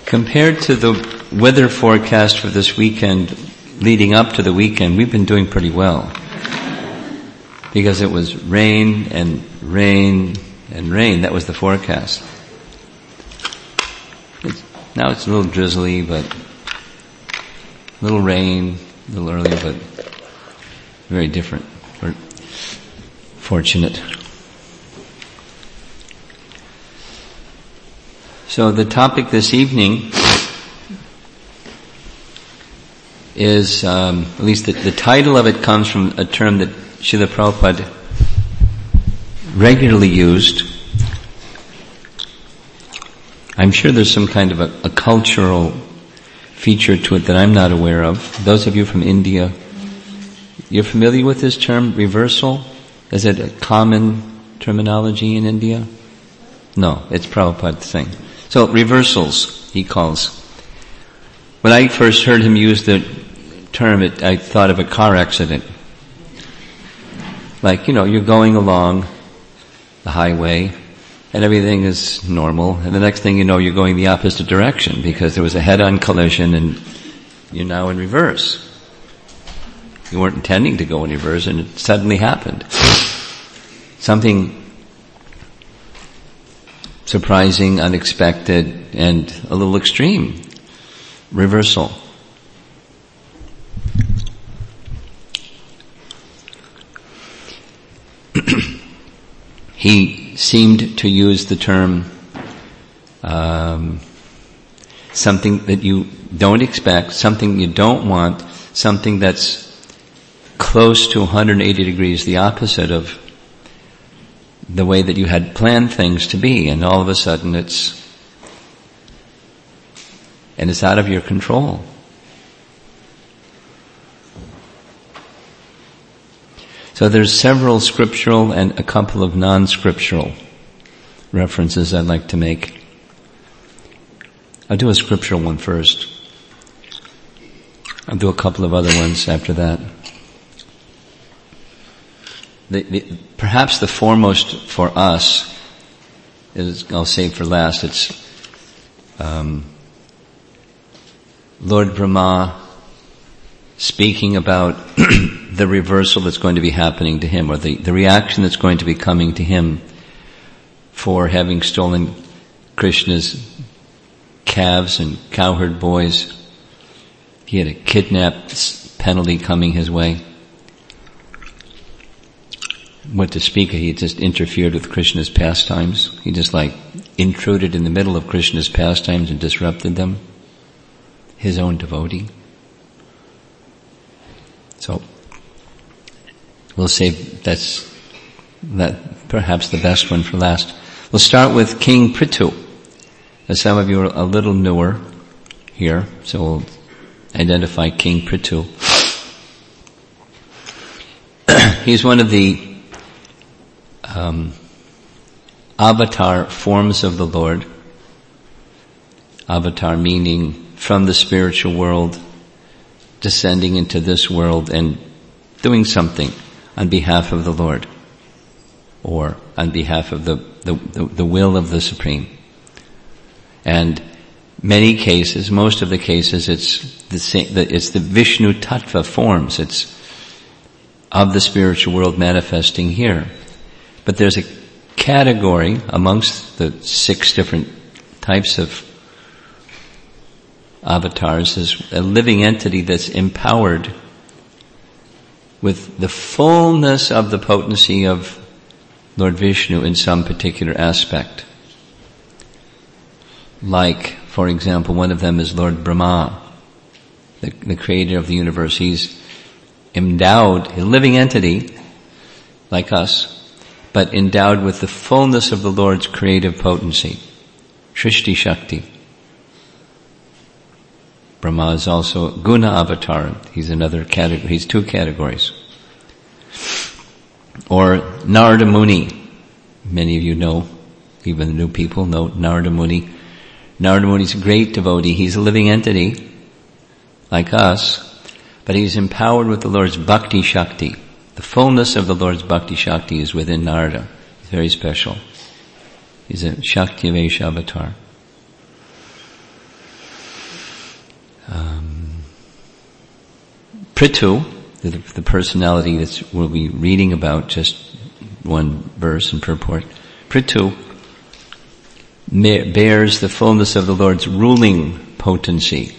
Compared to the weather forecast for this weekend, leading up to the weekend, we've been doing pretty well. Because it was rain and rain and rain. That was the forecast. Now it's a little drizzly, but a little rain, a little early, but very different. We're fortunate. So the topic this evening is, at least the title of it comes from a term that Srila Prabhupada regularly used. I'm sure there's some kind of a cultural feature to it that I'm not aware of. Those of you from India, you're familiar with this term, reversal? Is it a common terminology in India? No, it's Prabhupada's thing. So reversals, he calls. When I first heard him use the term, I thought of a car accident. Like, you're going along the highway and everything is normal, and the next thing you know, you're going the opposite direction because there was a head-on collision and you're now in reverse. You weren't intending to go in reverse and it suddenly happened. Something surprising, unexpected, and a little extreme. Reversal. He seemed to use the term something that you don't expect, something you don't want, something that's close to 180 degrees the opposite of the way that you had planned things to be, and all of a sudden it's out of your control. So there's several scriptural and a couple of non-scriptural references I'd like to make. I'll do a scriptural one first. I'll do a couple of other ones after that. Perhaps the foremost for us is, I'll save for last, it's Lord Brahma speaking about the reversal that's going to be happening to him, or the reaction that's going to be coming to him for having stolen Krishna's calves and cowherd boys. He had a kidnap penalty coming his way. What to speak of, he just interfered with Krishna's pastimes. He just intruded in the middle of Krishna's pastimes and disrupted them. His own devotee. So, we'll save that perhaps the best one for last. We'll start with King Prithu. As some of you are a little newer here, so we'll identify King Prithu. He's one of the avatar forms of the Lord. Avatar meaning from the spiritual world, descending into this world and doing something on behalf of the Lord, or on behalf of the will of the Supreme. And many cases, most of the cases, it's the Vishnu Tattva forms. It's of the spiritual world manifesting here. But there's a category amongst the 6 different types of avatars, is a living entity that's empowered with the fullness of the potency of Lord Vishnu in some particular aspect. Like, for example, one of them is Lord Brahma, the creator of the universe. He's endowed, a living entity, like us, but endowed with the fullness of the Lord's creative potency, Shrishti Shakti. Brahma is also Guna Avatar. He's another category. He's 2 categories. Or Narada Muni. Many of you know, even the new people know Narada Muni. Narada Muni is a great devotee. He's a living entity, like us, but he's empowered with the Lord's Bhakti Shakti. The fullness of the Lord's Bhakti Shakti is within Narada. It's very special. He's a Shakti Vesha avatar. Prithu, the personality that we'll be reading about, just one verse and purport. Prithu bears the fullness of the Lord's ruling potency.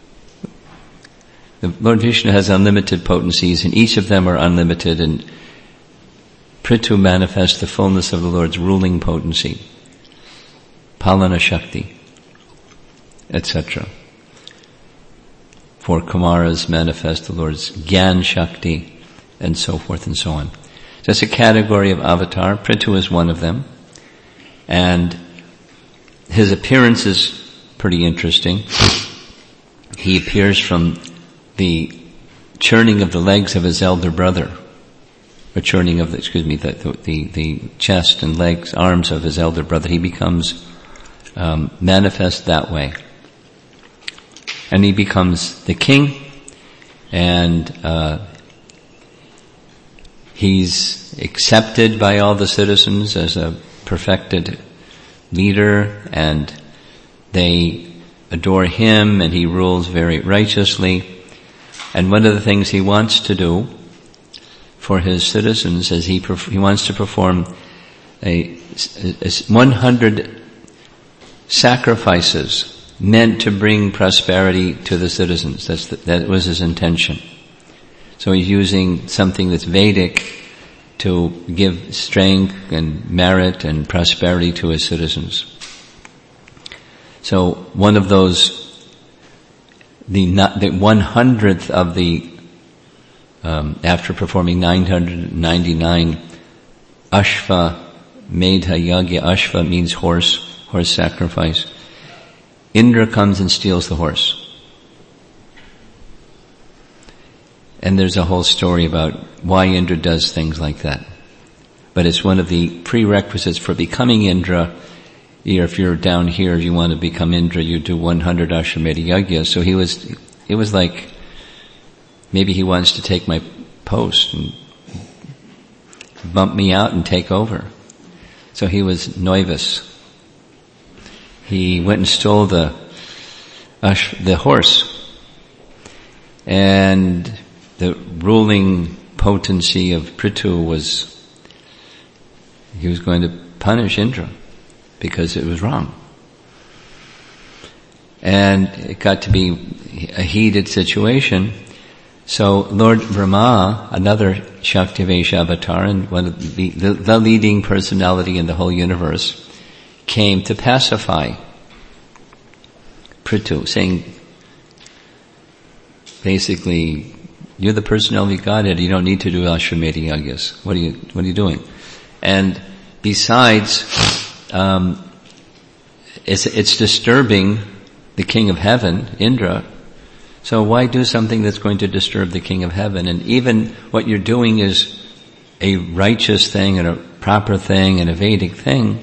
The Lord Vishnu has unlimited potencies, and each of them are unlimited, and Prithu manifests the fullness of the Lord's ruling potency, Palana Shakti, etc. For Kumaras manifest the Lord's Gyan Shakti, and so forth and so on. So it's a category of avatar. Prithu is one of them. And his appearance is pretty interesting. He appears from the churning of the legs of his elder brother, or churning of the chest and legs, arms of his elder brother. He becomes manifest that way. And he becomes the king, and he's accepted by all the citizens as a perfected leader, and they adore him, and he rules very righteously. And one of the things he wants to do for his citizens is he wants to perform 100 sacrifices meant to bring prosperity to the citizens. That was his intention. So he's using something that's Vedic to give strength and merit and prosperity to his citizens. So one of those, the 100th of the, after performing 999 Ashva Medha Yagya. Ashva means horse sacrifice. Indra comes and steals the horse. And there's a whole story about why Indra does things like that. But it's one of the prerequisites for becoming Indra. If you're down here, if you want to become Indra, you do 100 Ashwamedha Yajna. So it was like, maybe he wants to take my post and bump me out and take over. So he was Noivus. He went and stole the horse. And the ruling potency of Prithu he was going to punish Indra because it was wrong. And it got to be a heated situation. So Lord Brahma, another Shaktivesh avatar, and one of the leading personality in the whole universe, came to pacify Prithu, saying, basically, you're the personality of Godhead, you don't need to do Ashwamedha Yajnas. What are you doing? And besides, it's disturbing the King of Heaven, Indra. So why do something that's going to disturb the King of Heaven? And even what you're doing is a righteous thing and a proper thing and a Vedic thing.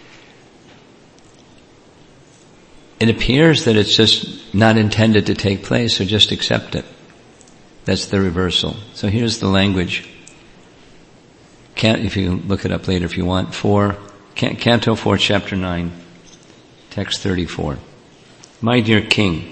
It appears that it's just not intended to take place, so just accept it. That's the reversal. So here's the language. If you look it up later if you want. Canto 4, chapter 9, text 34. My dear King,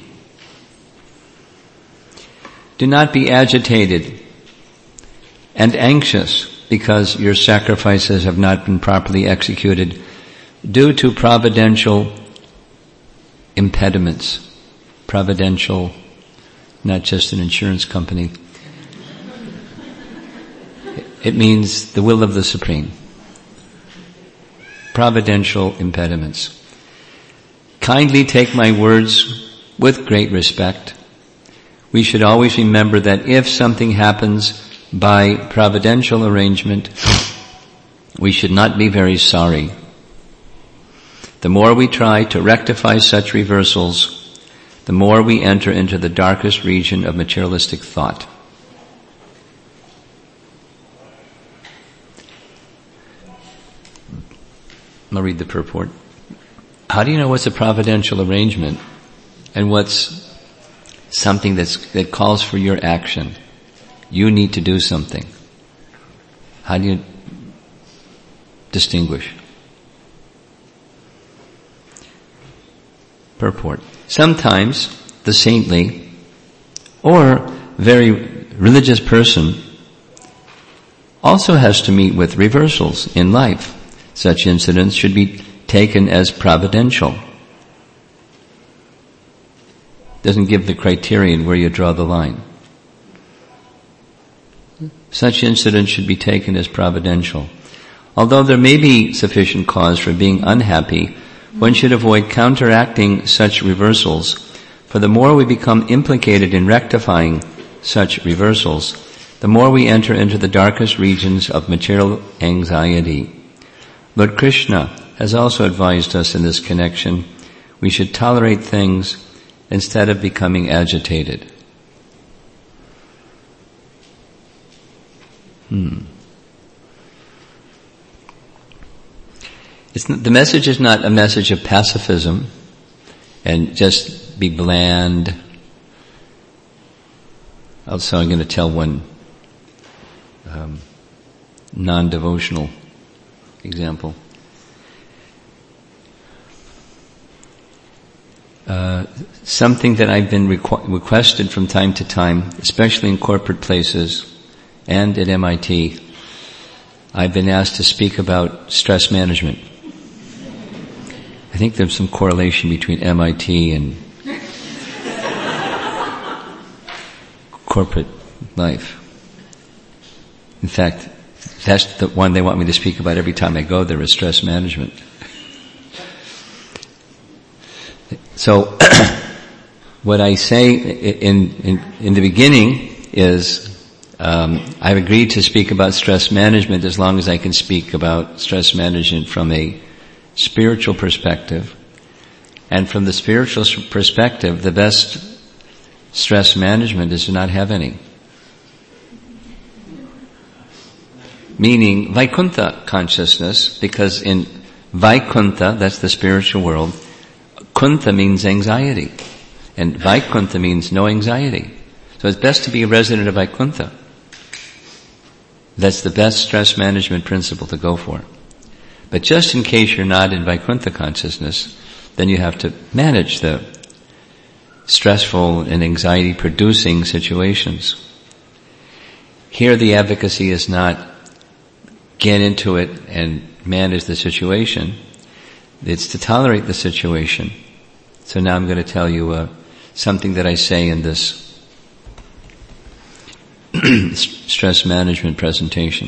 do not be agitated and anxious because your sacrifices have not been properly executed due to providential impediments. Providential, not just an insurance company. It means the will of the Supreme. Providential impediments. Kindly take my words with great respect. We should always remember that if something happens by providential arrangement, we should not be very sorry. The more we try to rectify such reversals, the more we enter into the darkest region of materialistic thought. I'll read the purport. How do you know what's a providential arrangement and what's something that calls for your action? You need to do something. How do you distinguish? Purport. Sometimes the saintly or very religious person also has to meet with reversals in life. Such incidents should be taken as providential. Doesn't give the criterion where you draw the line. Such incidents should be taken as providential. Although there may be sufficient cause for being unhappy, one should avoid counteracting such reversals, for the more we become implicated in rectifying such reversals, the more we enter into the darkest regions of material anxiety. Lord Krishna has also advised us in this connection, we should tolerate things instead of becoming agitated. The message is not a message of pacifism and just be bland. Also, I'm going to tell one non-devotional example. Something that I've been requested from time to time, especially in corporate places and at MIT, I've been asked to speak about stress management. I think there's some correlation between MIT and corporate life. In fact, that's the one they want me to speak about every time I go there, is stress management. So, what I say in the beginning is, I've agreed to speak about stress management as long as I can speak about stress management from a spiritual perspective. And from the spiritual perspective, the best stress management is to not have any. Meaning Vaikuntha consciousness, because in Vaikuntha, that's the spiritual world, Kuntha means anxiety, and Vaikuntha means no anxiety. So it's best to be a resident of Vaikuntha. That's the best stress management principle to go for. But just in case you're not in Vaikuntha consciousness, then you have to manage the stressful and anxiety-producing situations. Here the advocacy is not get into it and manage the situation. It's to tolerate the situation. So now I'm going to tell you something that I say in this stress management presentation.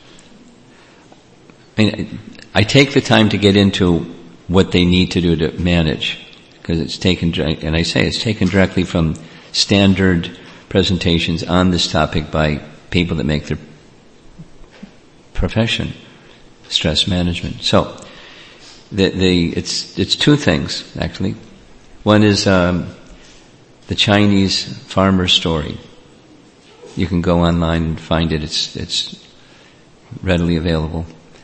I take the time to get into what they need to do to manage, because it's taken, and I say it's taken directly from standard presentations on this topic by people that make their profession stress management. So, it's two things actually. One is the Chinese farmer story. You can go online and find it. It's readily available.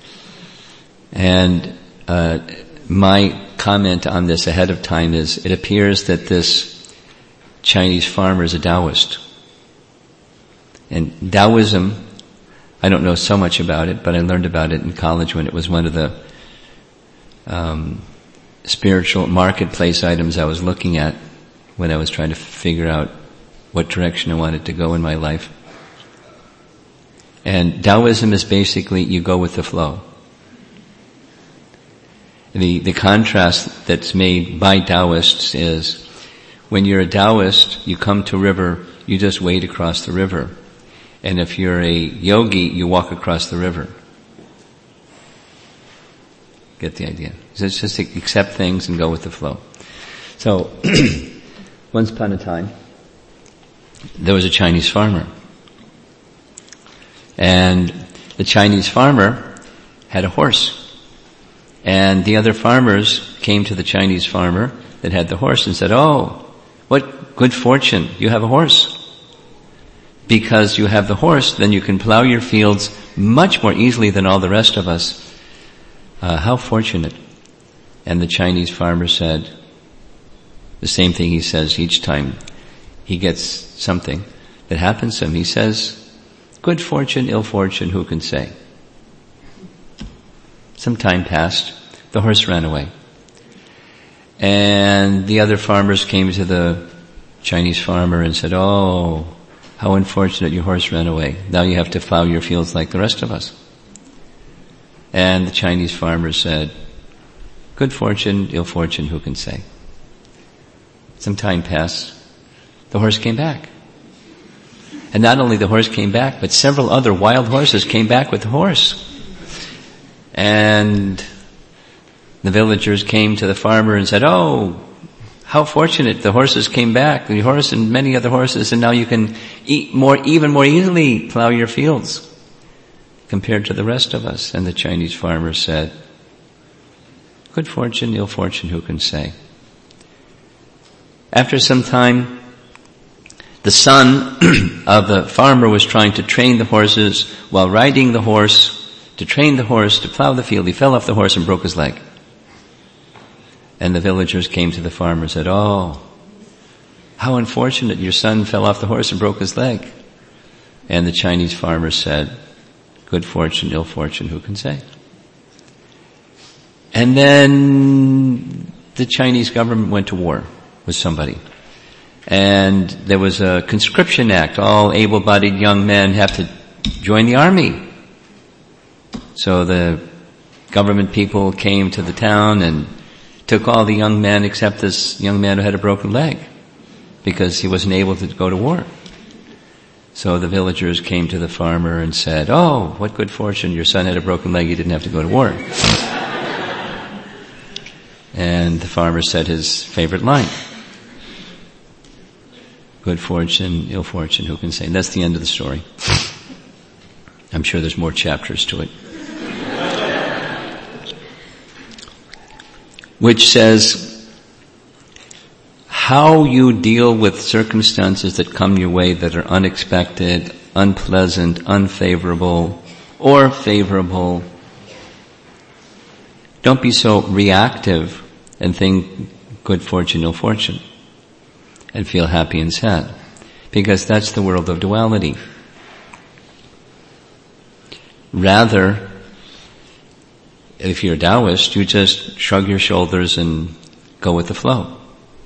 And my comment on this ahead of time is, it appears that this Chinese farmer is a Taoist. And Taoism, I don't know so much about it, but I learned about it in college when it was one of the spiritual marketplace items I was looking at when I was trying to figure out what direction I wanted to go in my life. And Taoism is basically, you go with the flow. The contrast that's made by Taoists is, when you're a Taoist, you come to a river, you just wade across the river. And if you're a yogi, you walk across the river. Get the idea? It's just accept things and go with the flow. So, once upon a time, there was a Chinese farmer. And the Chinese farmer had a horse. And the other farmers came to the Chinese farmer that had the horse and said, "Oh, what good fortune, you have a horse. Because you have the horse, then you can plow your fields much more easily than all the rest of us. How fortunate." And the Chinese farmer said the same thing he says each time he gets something that happens to him. He says, "Good fortune, ill fortune, who can say?" Some time passed, the horse ran away. And the other farmers came to the Chinese farmer and said, "Oh, how unfortunate your horse ran away. Now you have to plow your fields like the rest of us. And the Chinese farmer said, good fortune, ill fortune, who can say? Some time passed. The horse came back. And not only the horse came back, but several other wild horses came back with the horse. And the villagers came to the farmer and said, oh, how fortunate, the horses came back, the horse and many other horses, and now you can even more easily plow your fields compared to the rest of us. And the Chinese farmer said, good fortune, ill fortune, who can say? After some time, the son of the farmer was trying to train the horses while riding the horse, to train the horse to plow the field. He fell off the horse and broke his leg. And the villagers came to the farmer and said, oh, how unfortunate, your son fell off the horse and broke his leg. And the Chinese farmer said, good fortune, ill fortune, who can say? And then the Chinese government went to war with somebody. And there was a conscription act. All able-bodied young men have to join the army. So the government people came to the town and took all the young men except this young man who had a broken leg, because he wasn't able to go to war. So the villagers came to the farmer and said, oh, what good fortune, your son had a broken leg, he didn't have to go to war. And the farmer said his favorite line, good fortune, ill fortune, who can say? And that's the end of the story. I'm sure there's more chapters to it. Which says, how you deal with circumstances that come your way that are unexpected, unpleasant, unfavorable, or favorable. Don't be so reactive and think good fortune, ill fortune, and feel happy and sad, because that's the world of duality. Rather, if you're a Taoist, you just shrug your shoulders and go with the flow.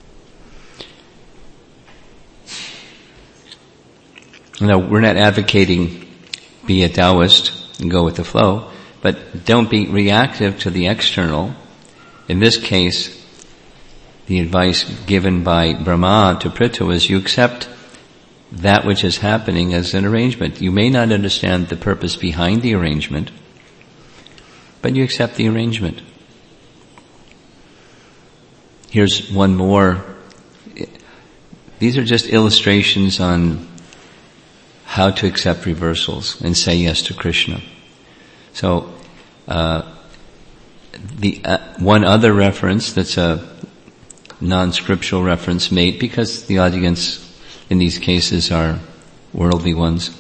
Now, we're not advocating be a Taoist and go with the flow, but don't be reactive to the external. In this case, the advice given by Brahma to Prithu is you accept that which is happening as an arrangement. You may not understand the purpose behind the arrangement, but you accept the arrangement. Here's one more. These are just illustrations on how to accept reversals and say yes to Krishna. So, one other reference that's a non-scriptural reference made, because the audience in these cases are worldly ones.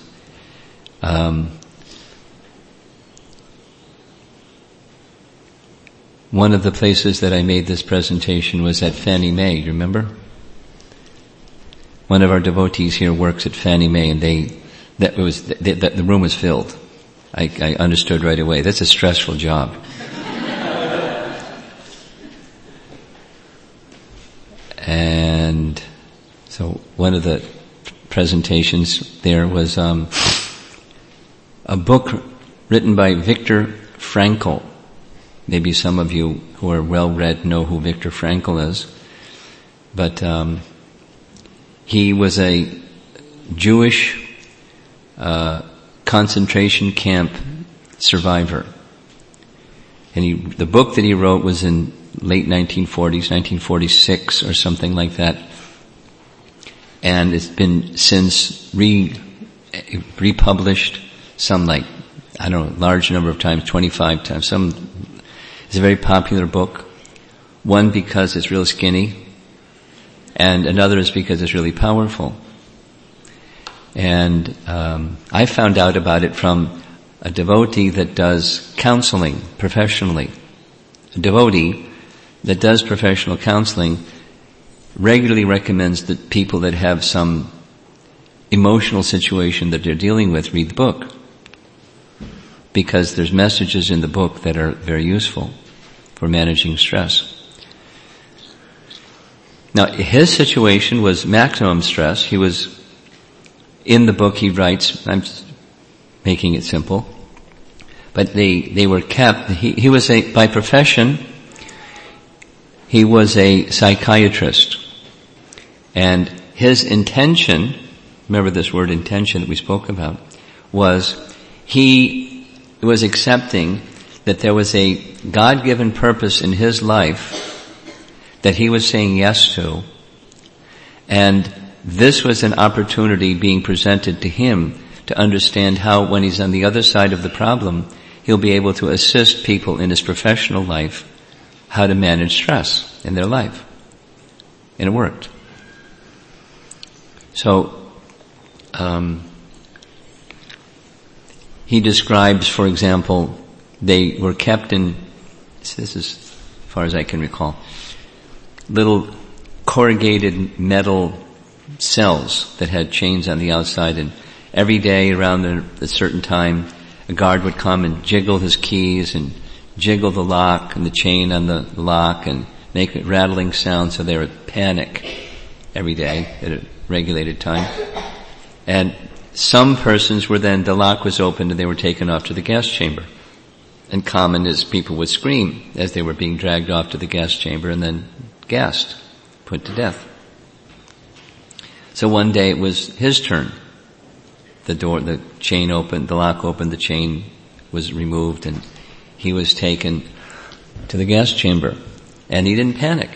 One of the places that I made this presentation was at Fannie Mae, you remember? One of our devotees here works at Fannie Mae, and the room was filled. I understood right away. That's a stressful job. And so one of the presentations there was a book written by Viktor Frankl. Maybe some of you who are well-read know who Viktor Frankl is. But he was a Jewish concentration camp survivor. And the book that he wrote was in late 1940s, 1946 or something like that. And it's been since republished some large number of times, 25 times. It's a very popular book. One, because it's real skinny, and another is because it's really powerful. And I found out about it from a devotee that does counseling professionally. A devotee that does professional counseling regularly recommends that people that have some emotional situation that they're dealing with read the book, because there's messages in the book that are very useful for managing stress. Now, his situation was maximum stress. He was in the book he writes, I'm just making it simple, but they were kept, he was by profession, he was a psychiatrist. And his intention, remember this word intention that we spoke about, was he was accepting that there was a God-given purpose in his life that he was saying yes to, and this was an opportunity being presented to him to understand how, when he's on the other side of the problem, he'll be able to assist people in his professional life how to manage stress in their life. And it worked. So, he describes, for example, they were kept in, this is as far as I can recall, little corrugated metal cells that had chains on the outside, and every day around a certain time, a guard would come and jiggle his keys and jiggle the lock and the chain on the lock and make a rattling sound, so they would panic every day at a regulated time. And some persons were then, the lock was opened and they were taken off to the gas chamber. And common is people would scream as they were being dragged off to the gas chamber and then gassed, put to death. So one day it was his turn. The chain opened, the lock opened, the chain was removed, and he was taken to the gas chamber. And he didn't panic.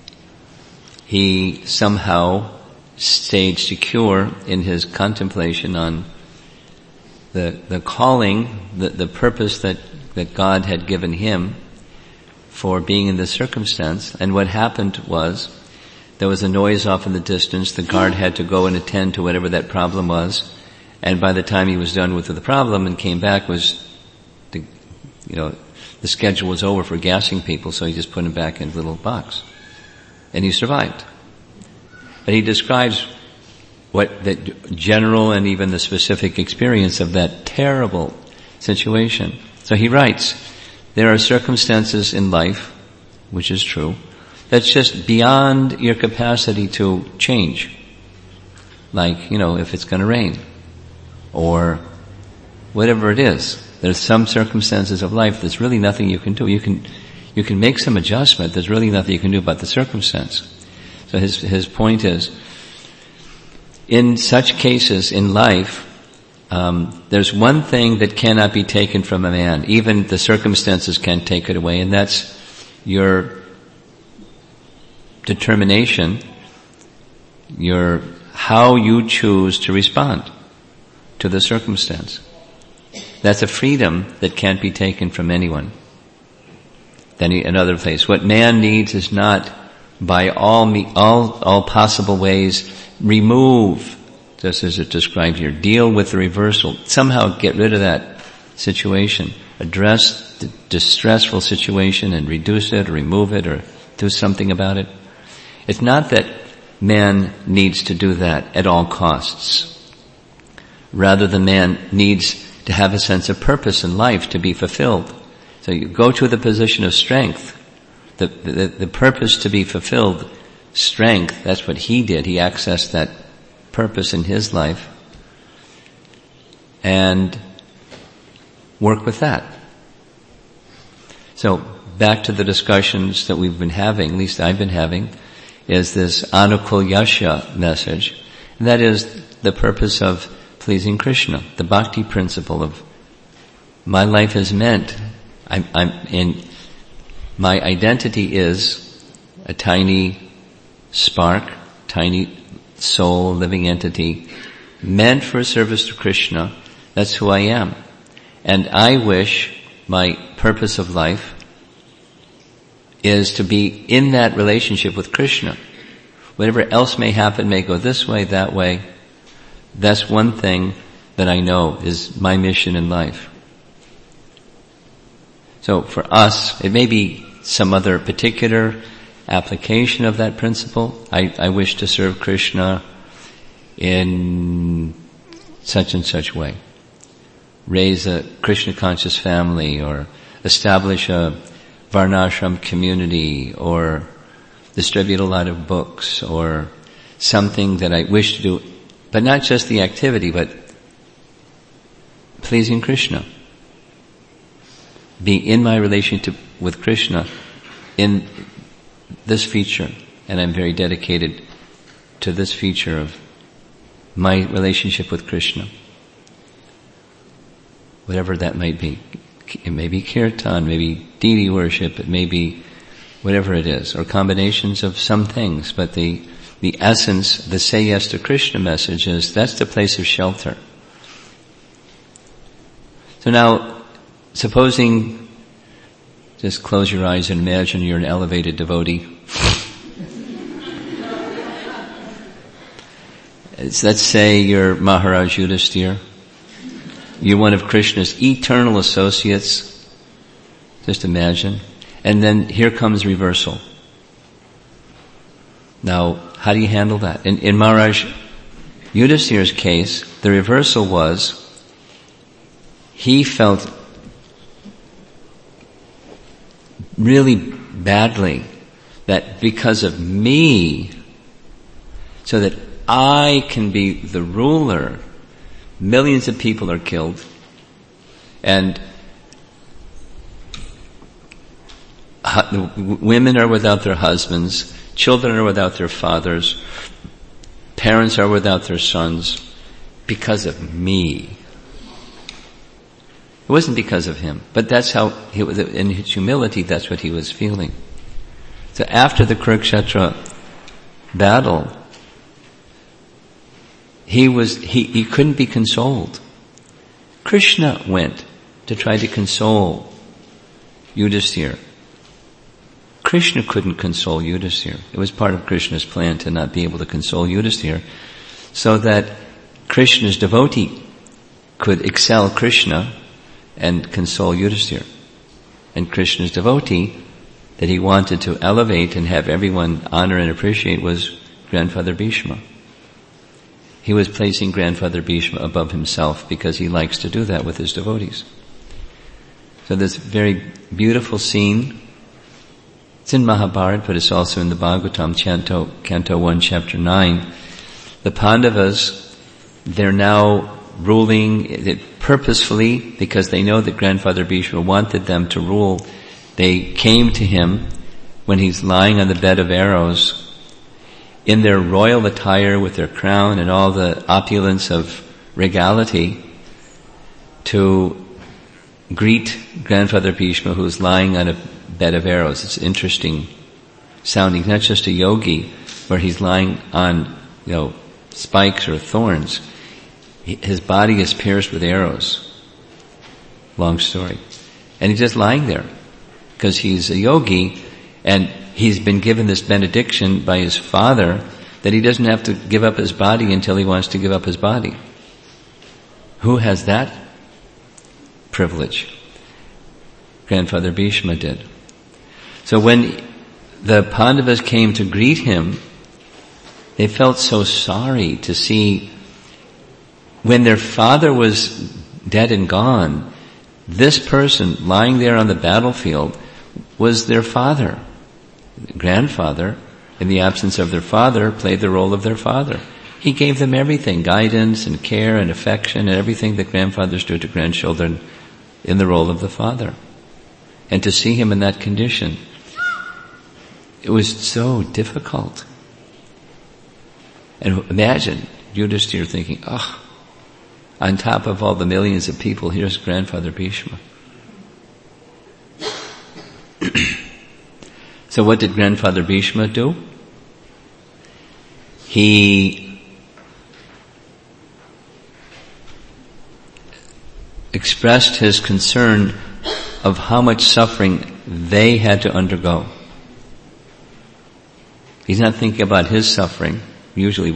He somehow stayed secure in his contemplation on the calling, the purpose that God had given him for being in this circumstance. And what happened was, there was a noise off in the distance. The guard had to go and attend to whatever that problem was. And by the time he was done with the problem and came back, the schedule was over for gassing people, so he just put him back in a little box. And he survived. But he describes what the general and even the specific experience of that terrible situation. So he writes, there are circumstances in life, which is true, that's just beyond your capacity to change. Like, if it's going to rain, or whatever it is. There's some circumstances of life there's really nothing you can do. You can make some adjustment. There's really nothing you can do about the circumstance. So his point is, in such cases in life, there's one thing that cannot be taken from a man. Even the circumstances can't take it away, and that's your determination, how you choose to respond to the circumstance. That's a freedom that can't be taken from anyone. Then another place, what man needs is not by all possible ways remove, just as it describes here, deal with the reversal, somehow get rid of that situation, address the distressful situation and reduce it or remove it or do something about it. It's not that man needs to do that at all costs. Rather, the man needs to have a sense of purpose in life to be fulfilled. So you go to the position of strength, the purpose to be fulfilled, strength, that's what he did. He accessed that purpose in his life and work with that. So back to the discussions that we've been having, at least I've been having, is this Anukul Yasha message. And that is the purpose of pleasing Krishna, the bhakti principle of my life is meant, my identity is a tiny spark, tiny soul, living entity, meant for service to Krishna. That's who I am. And I wish my purpose of life is to be in that relationship with Krishna. Whatever else may happen may go this way, that way. That's one thing that I know is my mission in life. So for us, it may be some other particular application of that principle. I wish to serve Krishna in such and such way. Raise a Krishna conscious family, or establish a Varnashram community, or distribute a lot of books, or something that I wish to do. But not just the activity, but pleasing Krishna. Being in my relationship with Krishna in this feature, and I'm very dedicated to this feature of my relationship with Krishna. Whatever that might be. It may be kirtan, maybe deity worship, it may be whatever it is, or combinations of some things, but the essence, the say yes to Krishna message is, that's the place of shelter. So now, supposing, just close your eyes and imagine you're an elevated devotee. Let's say you're Maharaj Yudhisthira. You're one of Krishna's eternal associates. Just imagine. And then here comes reversal. Now, how do you handle that? In Maharaj Yudhisthira's case, the reversal was, he felt really badly that because of me, so that I can be the ruler, millions of people are killed, and women are without their husbands, children are without their fathers, parents are without their sons, because of me. It wasn't because of him, but that's how, in his humility, that's what he was feeling. So after the Kurukshetra battle, he couldn't be consoled. Krishna went to try to console Yudhisthira. Krishna couldn't console Yudhisthira. It was part of Krishna's plan to not be able to console Yudhisthira, so that Krishna's devotee could excel Krishna and console Yudhisthira. And Krishna's devotee that he wanted to elevate and have everyone honor and appreciate was Grandfather Bhishma. He was placing Grandfather Bhishma above himself because he likes to do that with his devotees. So this very beautiful scene, it's in Mahabharata, but it's also in the Bhagavatam, Canto 1, Chapter 9. The Pandavas, they're now ruling it purposefully because they know that Grandfather Bhishma wanted them to rule. They came to him when he's lying on the bed of arrows in their royal attire with their crown and all the opulence of regality to greet Grandfather Bhishma, who's lying on a bed of arrows. It's interesting sounding. He's not just a yogi where he's lying on, spikes or thorns. His body is pierced with arrows. Long story. And he's just lying there because he's a yogi and he's been given this benediction by his father that he doesn't have to give up his body until he wants to give up his body. Who has that privilege? Grandfather Bhishma did. So when the Pandavas came to greet him, they felt so sorry to see when their father was dead and gone, this person lying there on the battlefield was their father. Grandfather, in the absence of their father, played the role of their father. He gave them everything, guidance and care and affection and everything that grandfathers do to grandchildren in the role of the father. And to see him in that condition, it was so difficult. And imagine Yudhisthira thinking, on top of all the millions of people, here's Grandfather Bhishma. So what did Grandfather Bhishma do? He expressed his concern of how much suffering they had to undergo. He's not thinking about his suffering. Usually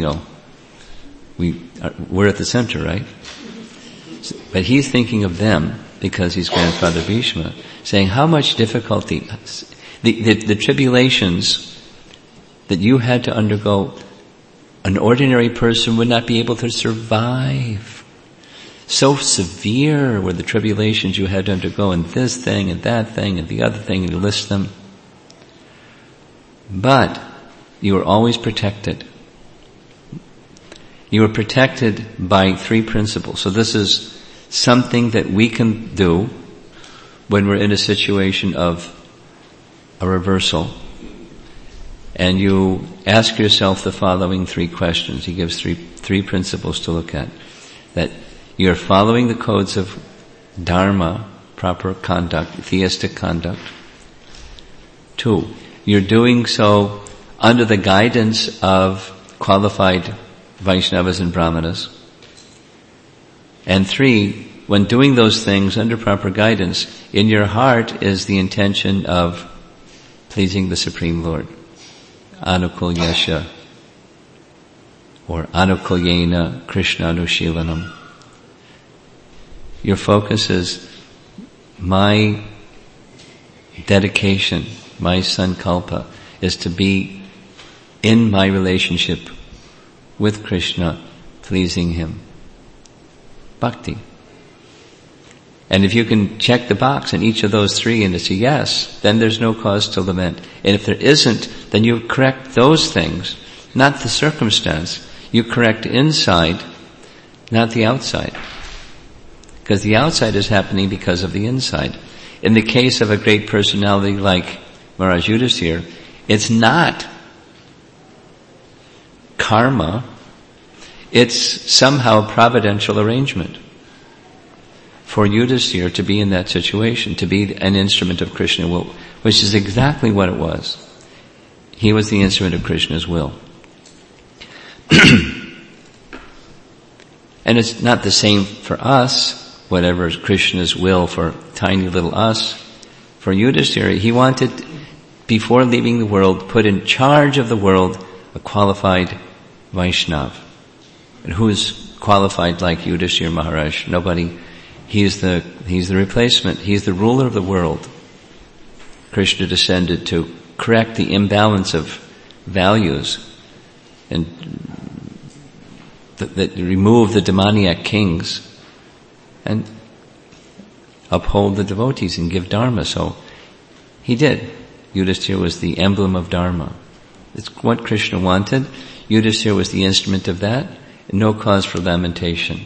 we're at the center, right? But he's thinking of them because he's Grandfather Bhishma, saying how much difficulty, the tribulations that you had to undergo, an ordinary person would not be able to survive. So severe were the tribulations you had to undergo in this thing and that thing and the other thing, and you list them. But you were always protected. You are protected by three principles. So this is something that we can do when we're in a situation of a reversal. And you ask yourself the following three questions. He gives three principles to look at. That you're following the codes of dharma, proper conduct, theistic conduct. 2, you're doing so under the guidance of qualified Vaishnavas and Brahmanas. And 3, when doing those things under proper guidance, in your heart is the intention of pleasing the Supreme Lord. Anukulyasya, or Anukulyena Krishna Anushilanam. Your focus is my dedication, my sankalpa, is to be in my relationship with Krishna, pleasing Him. Bhakti. And if you can check the box in each of those three and it's a yes, then there's no cause to lament. And if there isn't, then you correct those things, not the circumstance. You correct inside, not the outside. Because the outside is happening because of the inside. In the case of a great personality like Maharaj Yudhisthira, it's not karma, it's somehow a providential arrangement for Yudhisthira to be in that situation, to be an instrument of Krishna's will, which is exactly what it was. He was the instrument of Krishna's will. And it's not the same for us, whatever is Krishna's will for tiny little us. For Yudhisthira, he wanted, before leaving the world, put in charge of the world a qualified Vaishnav. And who is qualified like Yudhisthira Maharaj? Nobody. He's the replacement. He's the ruler of the world. Krishna descended to correct the imbalance of values and that remove the demoniac kings and uphold the devotees and give dharma. So he did. Yudhisthira was the emblem of dharma. It's what Krishna wanted. Yudhisthira was the instrument of that. And no cause for lamentation.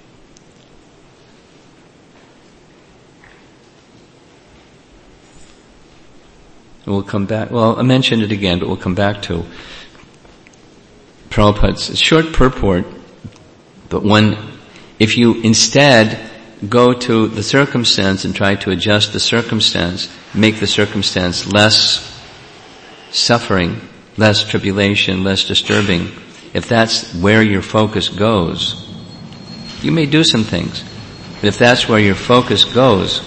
We'll come back, well, I mentioned it again, but we'll come back to Prabhupada's short purport, but if you instead go to the circumstance and try to adjust the circumstance, make the circumstance less suffering, less tribulation, less disturbing, if that's where your focus goes, you may do some things. But if that's where your focus goes,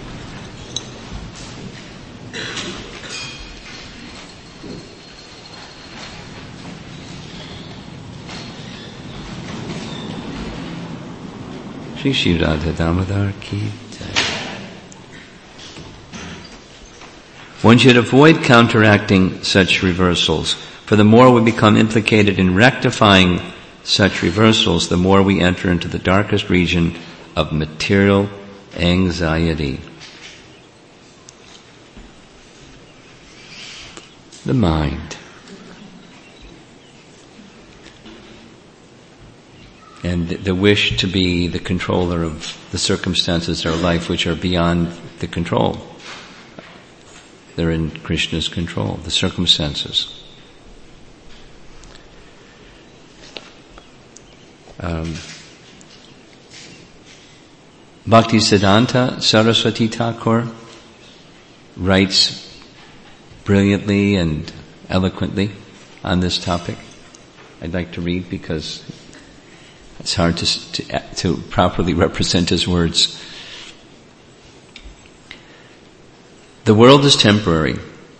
Shri Shri Radha Damodar Ki Jai. One should avoid counteracting such reversals, for the more we become implicated in rectifying such reversals, the more we enter into the darkest region of material anxiety. The mind. And the wish to be the controller of the circumstances of our life which are beyond the control. They're in Krishna's control, the circumstances. Bhaktisiddhanta Saraswati Thakur writes brilliantly and eloquently on this topic. I'd like to read because it's hard to properly represent his words. The world is temporary.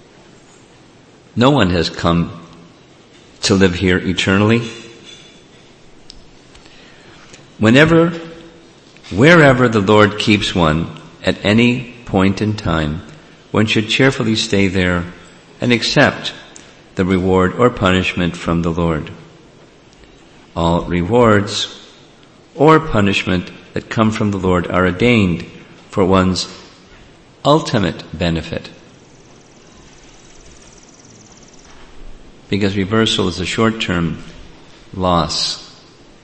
No one has come to live here eternally. Wherever the Lord keeps one at any point in time, one should cheerfully stay there and accept the reward or punishment from the Lord. All rewards or punishment that come from the Lord are ordained for one's ultimate benefit. Because reversal is a short-term loss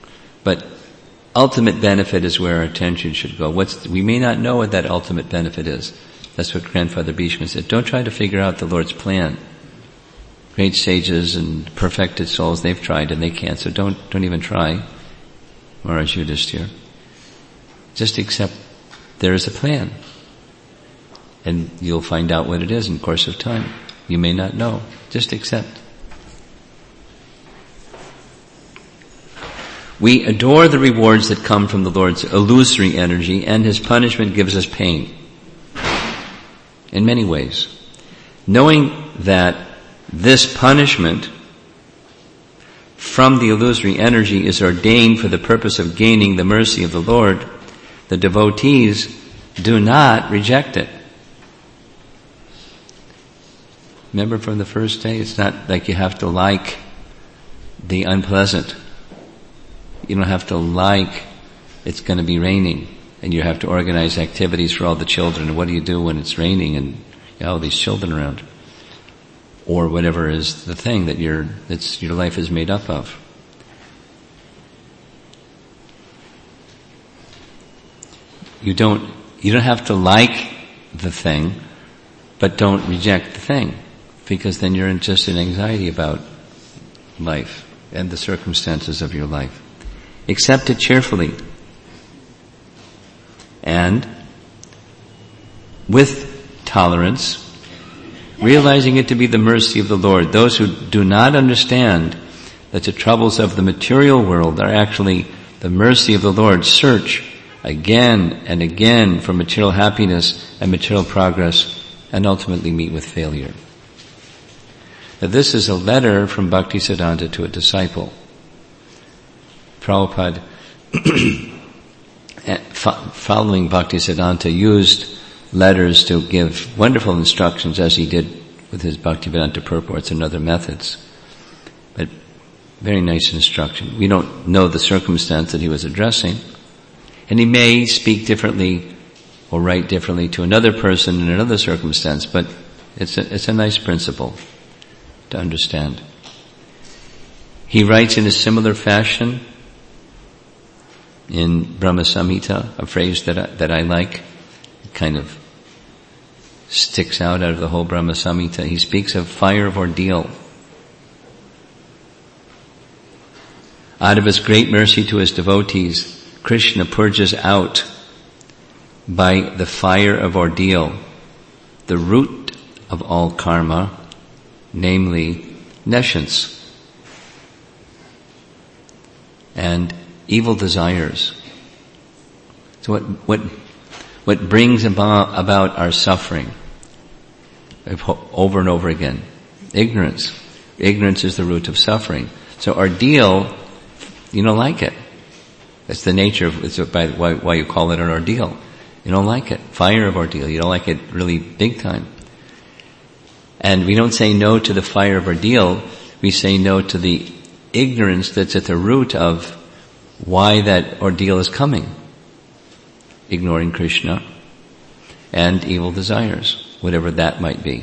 But ultimate benefit is where our attention should go. We may not know what that ultimate benefit is. That's what Grandfather Bhishma said. Don't try to figure out the Lord's plan. Great sages and perfected souls, they've tried and they can't, so don't even try. Maharaj Yudhishthira. Just accept there is a plan. And you'll find out what it is in the course of time. You may not know. Just accept. We adore the rewards that come from the Lord's illusory energy, and His punishment gives us pain. In many ways. Knowing that this punishment from the illusory energy is ordained for the purpose of gaining the mercy of the Lord, the devotees do not reject it. Remember from the first day, it's not like you have to like the unpleasant. You don't have to like it's going to be raining and you have to organize activities for all the children. And what do you do when it's raining and you have all these children around? Or whatever is the thing that your life is made up of. You don't have to like the thing, but don't reject the thing, because then you're just in anxiety about life and the circumstances of your life. Accept it cheerfully. And with tolerance, realizing it to be the mercy of the Lord. Those who do not understand that the troubles of the material world are actually the mercy of the Lord search again and again for material happiness and material progress and ultimately meet with failure. Now, this is a letter from Bhaktisiddhanta to a disciple. Prabhupada, following Bhaktisiddhanta, used letters to give wonderful instructions, as he did with his Bhaktivedanta purports and other methods. But very nice instruction. We don't know the circumstance that he was addressing, and he may speak differently or write differently to another person in another circumstance, but it's a nice principle to understand. He writes in a similar fashion in Brahma Samhita, a phrase that I like. It kind of sticks out of the whole Brahma Samhita. He speaks of fire of ordeal. Out of His great mercy to His devotees, Krishna purges out by the fire of ordeal the root of all karma, namely nescience and evil desires. So what brings about our suffering over and over again? Ignorance. Ignorance is the root of suffering. So ordeal, you don't like it. That's the nature of it's why you call it an ordeal. You don't like it. Fire of ordeal. You don't like it really big time. And we don't say no to the fire of ordeal. We say no to the ignorance that's at the root of why that ordeal is coming. Ignoring Krishna and evil desires, whatever that might be.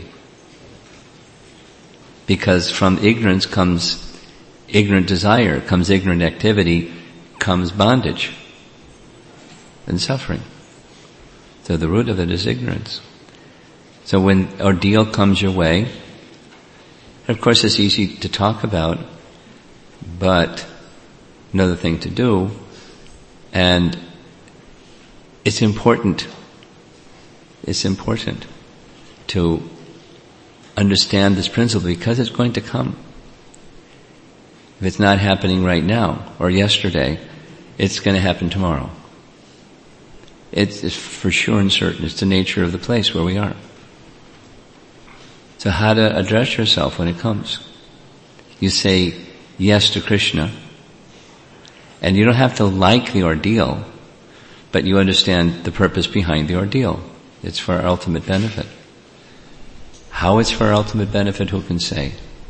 Because from ignorance comes ignorant desire, comes ignorant activity, comes bondage and suffering. So the root of it is ignorance. So when ordeal comes your way, of course it's easy to talk about, but another thing to do, and it's important to understand this principle because it's going to come. If it's not happening right now or yesterday, it's going to happen tomorrow. It's for sure and certain. It's the nature of the place where we are. So how to address yourself when it comes? You say yes to Krishna, and you don't have to like the ordeal, but you understand the purpose behind the ordeal. It's for our ultimate benefit. How it's for our ultimate benefit, who can say?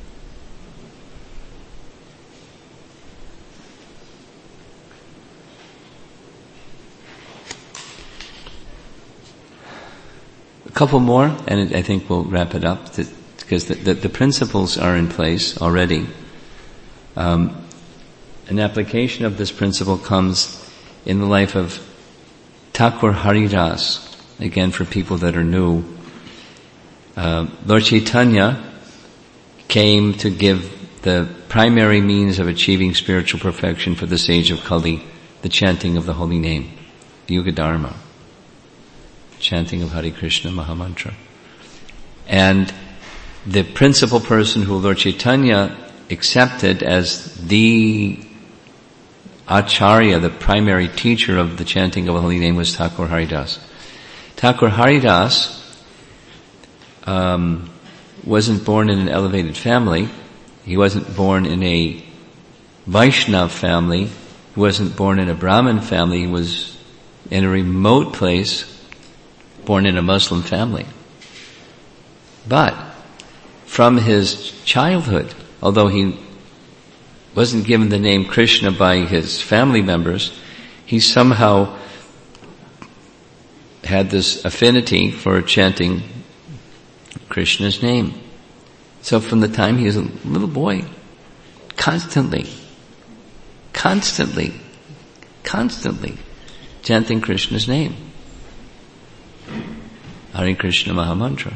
A couple more, and I think we'll wrap it up, because the principles are in place already. an application of this principle comes in the life of Thakur Haridas. Again, for people that are new, Lord Chaitanya came to give the primary means of achieving spiritual perfection for this age of Kali, the chanting of the holy name, Yuga Dharma, chanting of Hare Krishna Mahamantra. And the principal person who Lord Chaitanya accepted as the Acharya, the primary teacher of the chanting of the holy name, was Thakur Haridas. Thakur Haridas wasn't born in an elevated family. He wasn't born in a Vaishnav family. He wasn't born in a Brahmin family. He was in a remote place, born in a Muslim family. But from his childhood, although he wasn't given the name Krishna by his family members, he somehow had this affinity for chanting Krishna's name. So from the time he was a little boy, constantly chanting Krishna's name. Hare Krishna Mahamantra.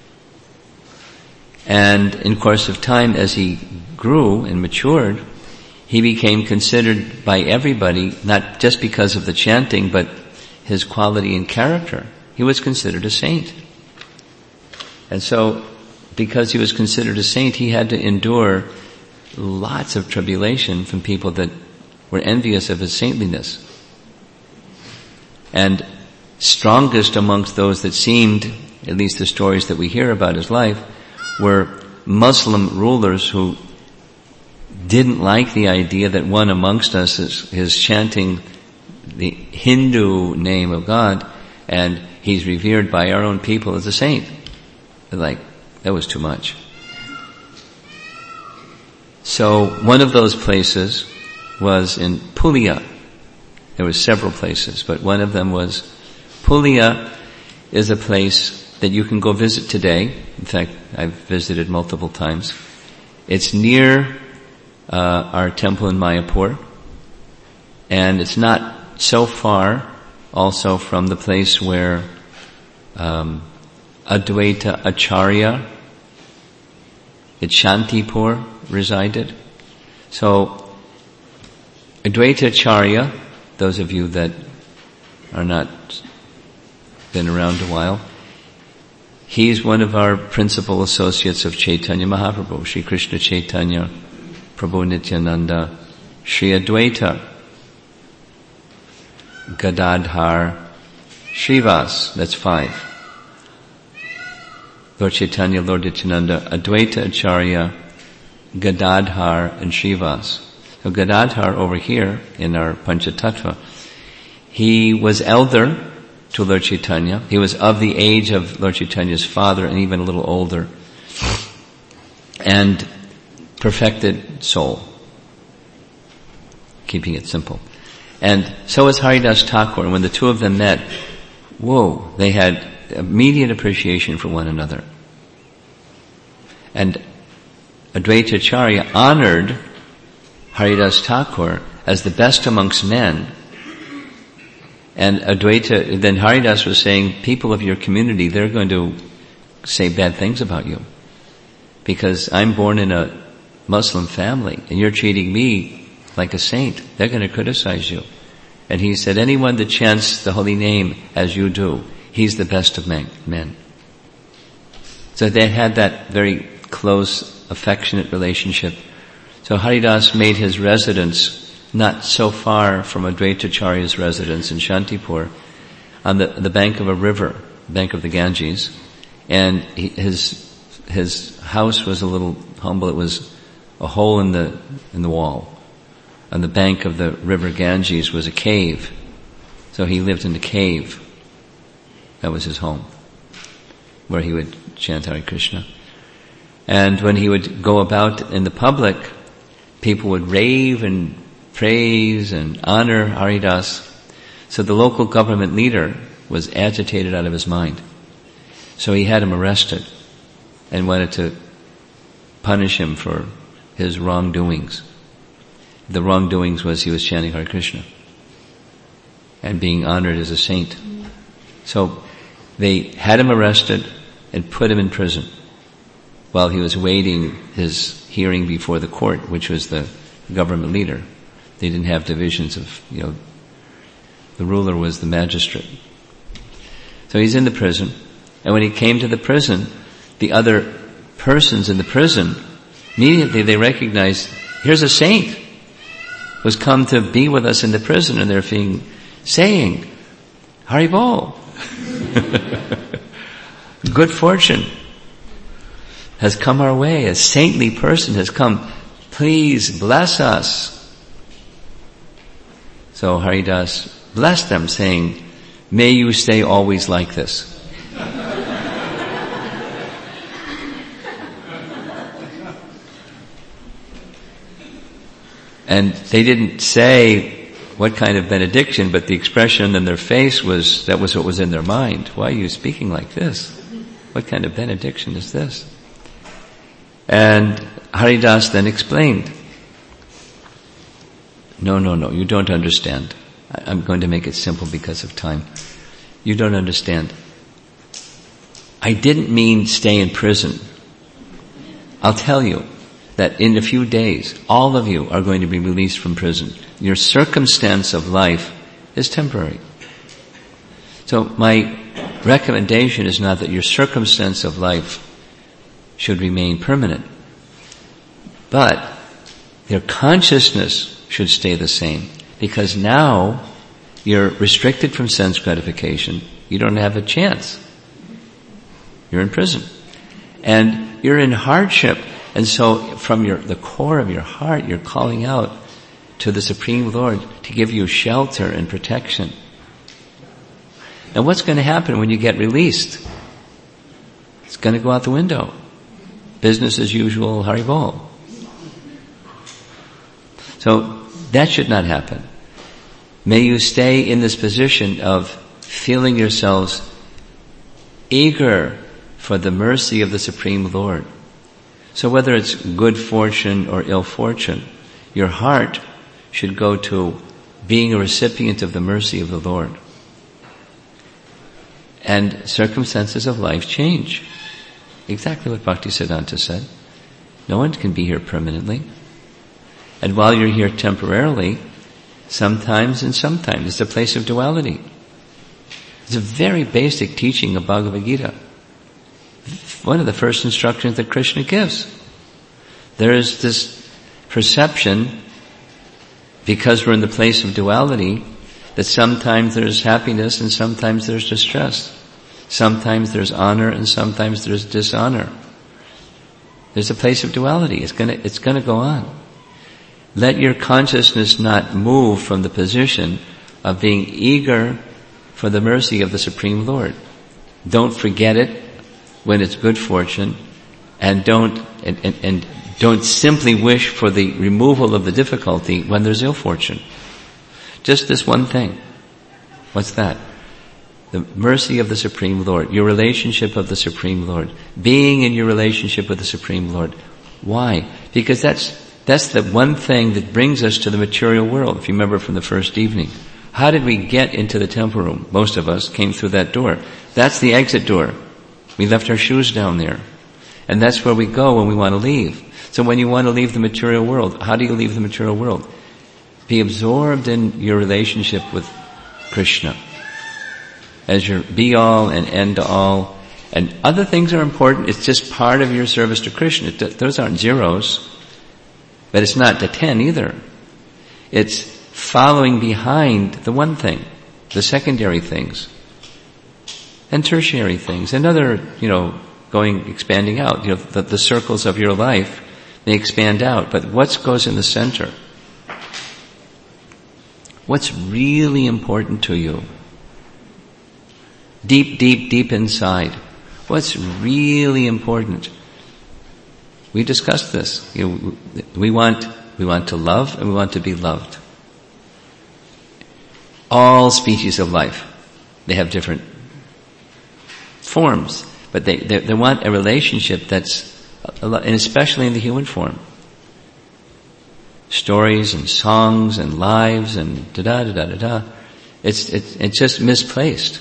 And in course of time, as he grew and matured, he became considered by everybody, not just because of the chanting, but his quality and character. He was considered a saint. And so, because he was considered a saint, he had to endure lots of tribulation from people that were envious of his saintliness. And strongest amongst those that seemed, at least the stories that we hear about his life, were Muslim rulers who didn't like the idea that one amongst us is chanting the Hindu name of God, and he's revered by our own people as a saint. They're like, that was too much. So one of those places was in Pulia. There were several places, but one of them was Pulia is a place that you can go visit today. In fact, I've visited multiple times. It's near our temple in Mayapur, and it's not so far also from the place where Advaita Acharya at Shantipur resided. So Advaita Acharya, those of you that are not been around a while, he's one of our principal associates of Chaitanya Mahaprabhu, Sri Krishna Chaitanya, Prabhu Nityananda, Sri Advaita, Gadadhar, Srivas, that's 5. Lord Chaitanya, Lord Nityananda, Advaita Acharya, Gadadhar, and Srivas. So Gadadhar over here in our Panchatattva, he was elder to Lord Chaitanya. He was of the age of Lord Chaitanya's father and even a little older. And perfected soul. Keeping it simple. And so was Haridas Thakur. And when the two of them met, whoa, they had immediate appreciation for one another. And Advaita Acharya honored Haridas Thakur as the best amongst men. And Advaita, then Haridas was saying, people of your community, they're going to say bad things about you. Because I'm born in a Muslim family, and you're treating me like a saint. They're going to criticize you. And he said, anyone that chants the holy name as you do, he's the best of men. So they had that very close, affectionate relationship. So Haridas made his residence not so far from Advaita Acharya's residence in Shantipur, on the bank of a river, bank of the Ganges, and his house was a little humble. It was a hole in the wall. On the bank of the river Ganges was a cave. So he lived in the cave. That was his home, where he would chant Hare Krishna. And when he would go about in the public, people would rave and praise and honor Haridas. So the local government leader was agitated out of his mind. So he had him arrested and wanted to punish him for his wrongdoings. the wrongdoings was he was chanting Hare Krishna and being honored as a saint. So they had him arrested and put him in prison while he was waiting his hearing before the court, which was the government leader. They didn't have divisions of, the ruler was the magistrate. So he's in the prison, and when he came to the prison, the other persons in the prison, immediately they recognized, here's a saint who's come to be with us in the prison, and they're saying, Haribol. Good fortune has come our way. A saintly person has come. Please bless us. So Haridas blessed them, saying, may you stay always like this. And they didn't say what kind of benediction, but the expression in their face that was what was in their mind. Why are you speaking like this? What kind of benediction is this? And Haridas then explained, no, you don't understand. I'm going to make it simple because of time. You don't understand. I didn't mean stay in prison. I'll tell you that in a few days, all of you are going to be released from prison. Your circumstance of life is temporary. So my recommendation is not that your circumstance of life should remain permanent, but your consciousness should stay the same, because now you're restricted from sense gratification. You don't have a chance. You're in prison. And you're in hardship. And so from the core of your heart, you're calling out to the Supreme Lord to give you shelter and protection. And what's going to happen when you get released? It's going to go out the window. Business as usual, Haribol. So that should not happen. May you stay in this position of feeling yourselves eager for the mercy of the Supreme Lord. So whether it's good fortune or ill fortune, your heart should go to being a recipient of the mercy of the Lord. And circumstances of life change. Exactly what Bhaktisiddhanta said. No one can be here permanently. And while you're here temporarily, sometimes and sometimes, it's a place of duality. It's a very basic teaching of Bhagavad Gita. One of the first instructions that Krishna gives. There is this perception, because we're in the place of duality, that sometimes there's happiness and sometimes there's distress. Sometimes there's honor and sometimes there's dishonor. There's a place of duality. It's gonna go on. Let your consciousness not move from the position of being eager for the mercy of the Supreme Lord. Don't forget it when it's good fortune, and don't simply wish for the removal of the difficulty when there's ill fortune. Just this one thing. What's that? The mercy of the Supreme Lord, your relationship of the Supreme Lord, being in your relationship with the Supreme Lord. Why? Because that's the one thing that brings us to the material world, if you remember from the first evening. How did we get into the temple room? Most of us came through that door. That's the exit door. We left our shoes down there. And that's where we go when we want to leave. So when you want to leave the material world, how do you leave the material world? Be absorbed in your relationship with Krishna as your be-all and end-all. And other things are important. It's just part of your service to Krishna. Those aren't zeros. But it's not the 10 either. It's following behind the one thing, the secondary things, and tertiary things, and other, expanding out. The circles of your life may expand out, but what goes in the center? What's really important to you? Deep, deep, deep inside. What's really important? We discussed this. We want to love and we want to be loved. All species of life, they have different forms, but they want a relationship that's, and especially in the human form, stories and songs and lives and da-da-da-da-da-da. It's just misplaced.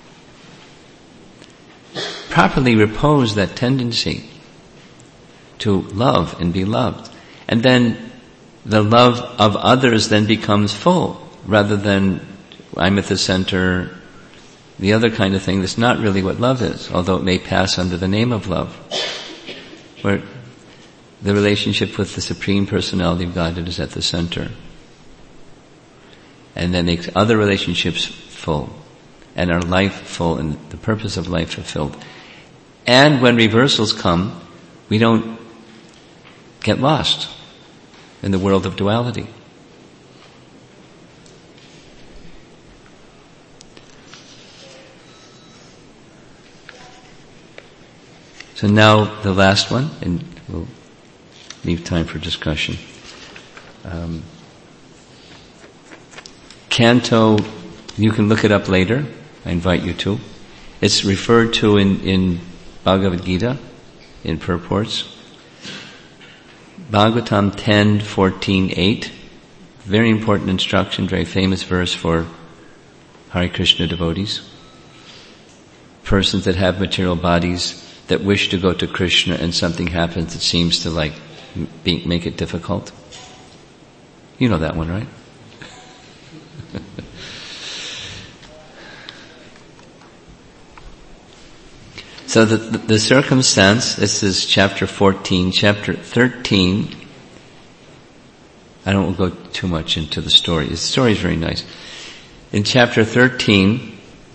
Properly repose that tendency to love and be loved. And then the love of others then becomes full, rather than I'm at the center, the other kind of thing that's not really what love is, although it may pass under the name of love. Where the relationship with the Supreme Personality of Godhead is at the center. And then makes other relationships full, and our life full, and the purpose of life fulfilled. And when reversals come, we don't get lost in the world of duality. So now the last one, and we'll leave time for discussion. Canto, you can look it up later. I invite you to. It's referred to in Bhagavad Gita, in purports. Bhagavatam 10:14-8. Very important instruction, very famous verse for Hare Krishna devotees. Persons that have material bodies that wish to go to Krishna and something happens that seems to make it difficult. You know that one, right? So the circumstance, this is chapter 14, chapter 13, I don't go too much into the story. The story is very nice. In chapter 13,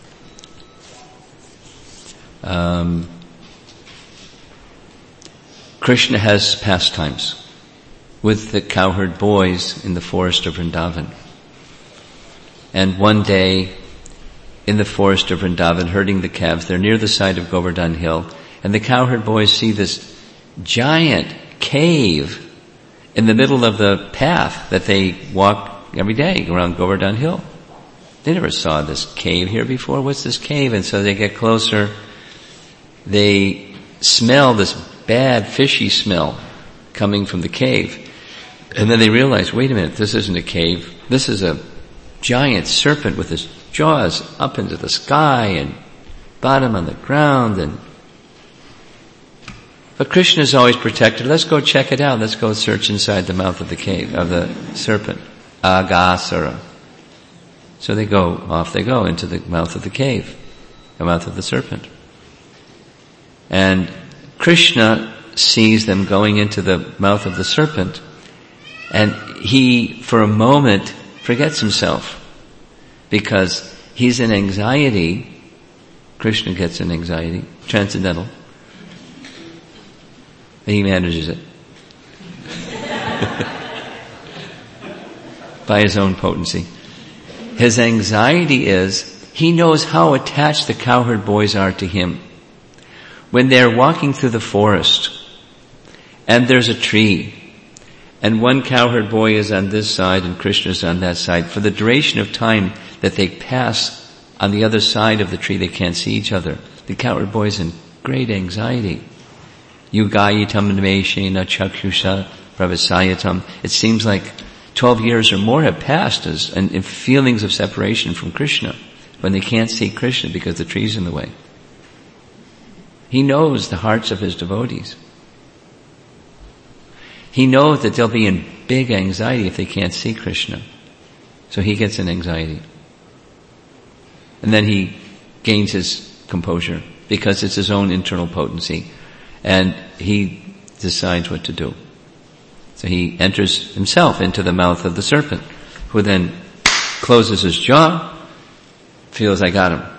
Krishna has pastimes with the cowherd boys in the forest of Vrindavan. And one day, in the forest of Vrindavan, herding the calves, they're near the side of Govardhan Hill, and the cowherd boys see this giant cave in the middle of the path that they walk every day around Govardhan Hill. They never saw this cave here before. What's this cave? And so they get closer. They smell this bad fishy smell coming from the cave. And then they realize, wait a minute, this isn't a cave. This is a giant serpent with his jaws up into the sky and bottom on the ground. But Krishna is always protected. Let's go check it out. Let's go search inside the mouth of the cave, of the serpent. Aghasura. So they go into the mouth of the cave, the mouth of the serpent. And Krishna sees them going into the mouth of the serpent, and he, for a moment, forgets himself, because he's in anxiety. Krishna gets in anxiety, transcendental. He manages it. By his own potency. His anxiety is, he knows how attached the cowherd boys are to him. When they're walking through the forest, and there's a tree, and one cowherd boy is on this side and Krishna is on that side, for the duration of time that they pass on the other side of the tree, they can't see each other. The cowherd boy is in great anxiety. Yugayitam nmeshena chakshusa pravasayatam. It seems like 12 years or more have passed in feelings of separation from Krishna, when they can't see Krishna because the tree's in the way. He knows the hearts of his devotees. He knows that they'll be in big anxiety if they can't see Krishna. So he gets in anxiety. And then he gains his composure, because it's his own internal potency. And he decides what to do. So he enters himself into the mouth of the serpent, who then closes his jaw, feels, I got him.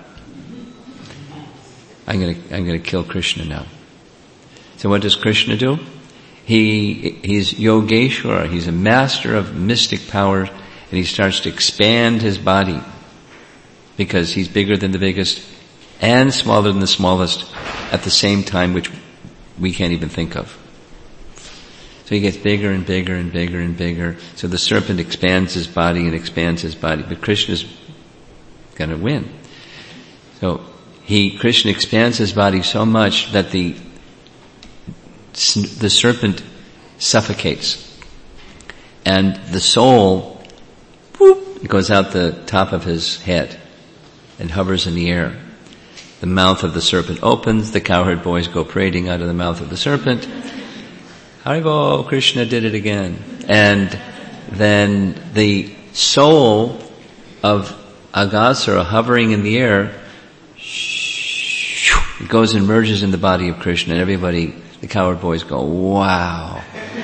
I'm gonna kill Krishna now. So what does Krishna do? He's Yogeshwara, he's a master of mystic power, and he starts to expand his body, because he's bigger than the biggest and smaller than the smallest at the same time, which we can't even think of. So he gets bigger and bigger and bigger and bigger. So the serpent expands his body and expands his body, but Krishna's gonna win. So Krishna expands his body so much that the serpent suffocates. And the soul, whoop, it goes out the top of his head and hovers in the air. The mouth of the serpent opens, the cowherd boys go parading out of the mouth of the serpent. Haribo, Krishna did it again. And then the soul of Aghasura hovering in the air, it goes and merges in the body of Krishna, and everybody, the cowherd boys go, wow.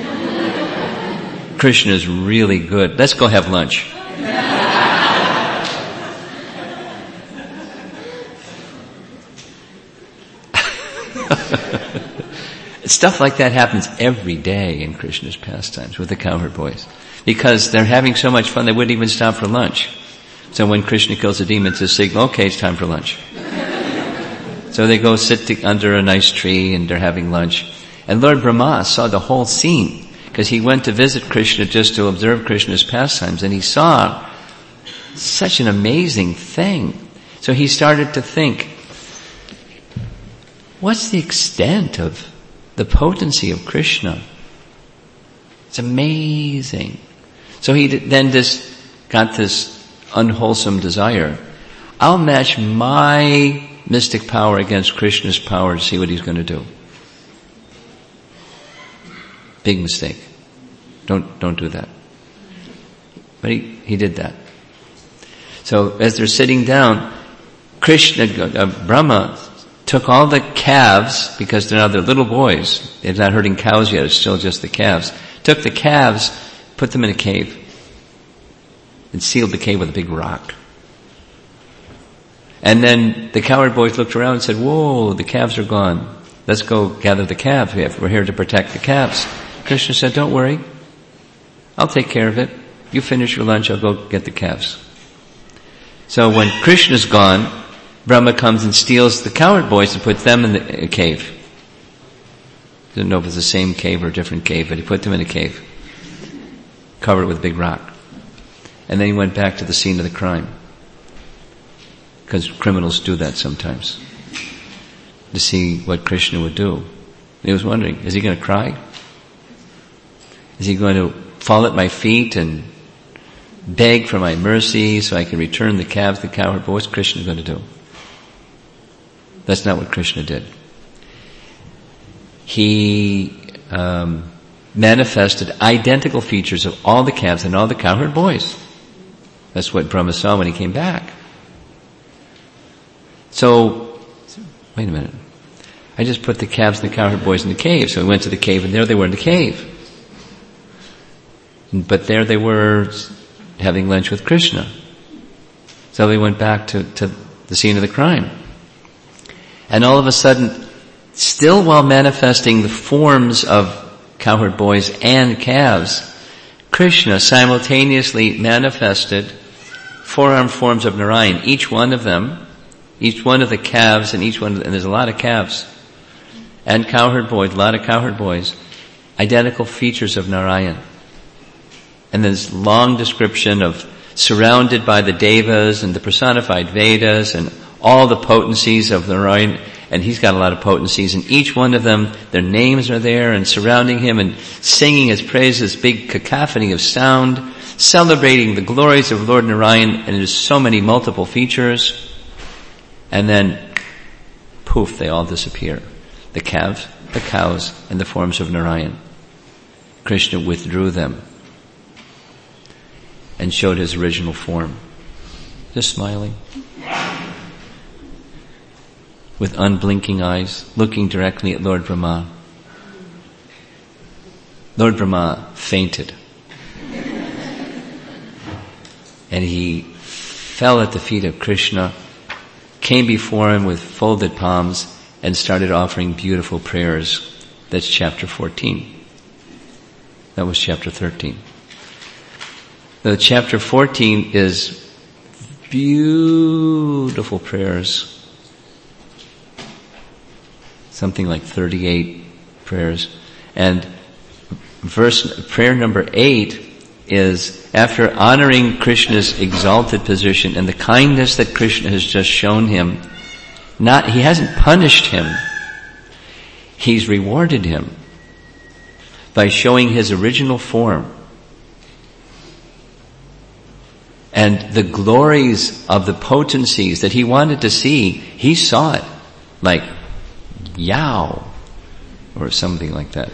Krishna is really good. Let's go have lunch. Stuff like that happens every day in Krishna's pastimes with the cowherd boys. Because they're having so much fun, they wouldn't even stop for lunch. So when Krishna kills a demon, it's a signal, okay, it's time for lunch. So they go sit under a nice tree and they're having lunch. And Lord Brahma saw the whole scene, because he went to visit Krishna just to observe Krishna's pastimes, and he saw such an amazing thing. So he started to think, what's the extent of the potency of Krishna? It's amazing. So he then just got this unwholesome desire. I'll match my mystic power against Krishna's power to see what he's going to do. Big mistake. Don't do that. But he did that. So as they're sitting down, Brahma took all the calves, because they're little boys. They're not herding cows yet, it's still just the calves. Took the calves, put them in a cave, and sealed the cave with a big rock. And then the cowherd boys looked around and said, whoa, the calves are gone. Let's go gather the calves. We're here to protect the calves. Krishna said, don't worry. I'll take care of it. You finish your lunch, I'll go get the calves. So when Krishna's gone, Brahma comes and steals the cowherd boys and puts them in the cave. Didn't know if it's the same cave or a different cave, but he put them in a cave, covered with a big rock. And then he went back to the scene of the crime. Because criminals do that sometimes, to see what Krishna would do. And he was wondering, is he going to cry? Is he going to fall at my feet and beg for my mercy so I can return the calves, the cowherd boys? What's Krishna going to do? That's not what Krishna did. He manifested identical features of all the calves and all the cowherd boys. That's what Brahma saw when he came back. So, wait a minute. I just put the calves and the cowherd boys in the cave. So we went to the cave, and there they were in the cave. But there they were having lunch with Krishna. So we went back to the scene of the crime. And all of a sudden, still while manifesting the forms of cowherd boys and calves, Krishna simultaneously manifested four-armed forms of Narayan. Each one of the calves, and there's a lot of calves, and cowherd boys, a lot of cowherd boys, identical features of Narayan. And there's long description of surrounded by the Devas and the personified Vedas and all the potencies of Narayan, and he's got a lot of potencies, and each one of them, their names are there and surrounding him and singing his praises, big cacophony of sound, celebrating the glories of Lord Narayan, and there's so many multiple features. And then, poof, they all disappear. The calves, the cows, and the forms of Narayan. Krishna withdrew them and showed his original form. Just smiling. With unblinking eyes, looking directly at Lord Brahma. Lord Brahma fainted. And he fell at the feet of Krishna, came before him with folded palms, and started offering beautiful prayers. That's chapter 14. That was chapter 13. The chapter 14 is beautiful prayers. Something like 38 prayers. And prayer number 8 is, after honoring Krishna's exalted position and the kindness that Krishna has just shown him, he hasn't punished him. He's rewarded him by showing his original form And the glories of the potencies that he wanted to see, he saw it. Like, yow, or something like that.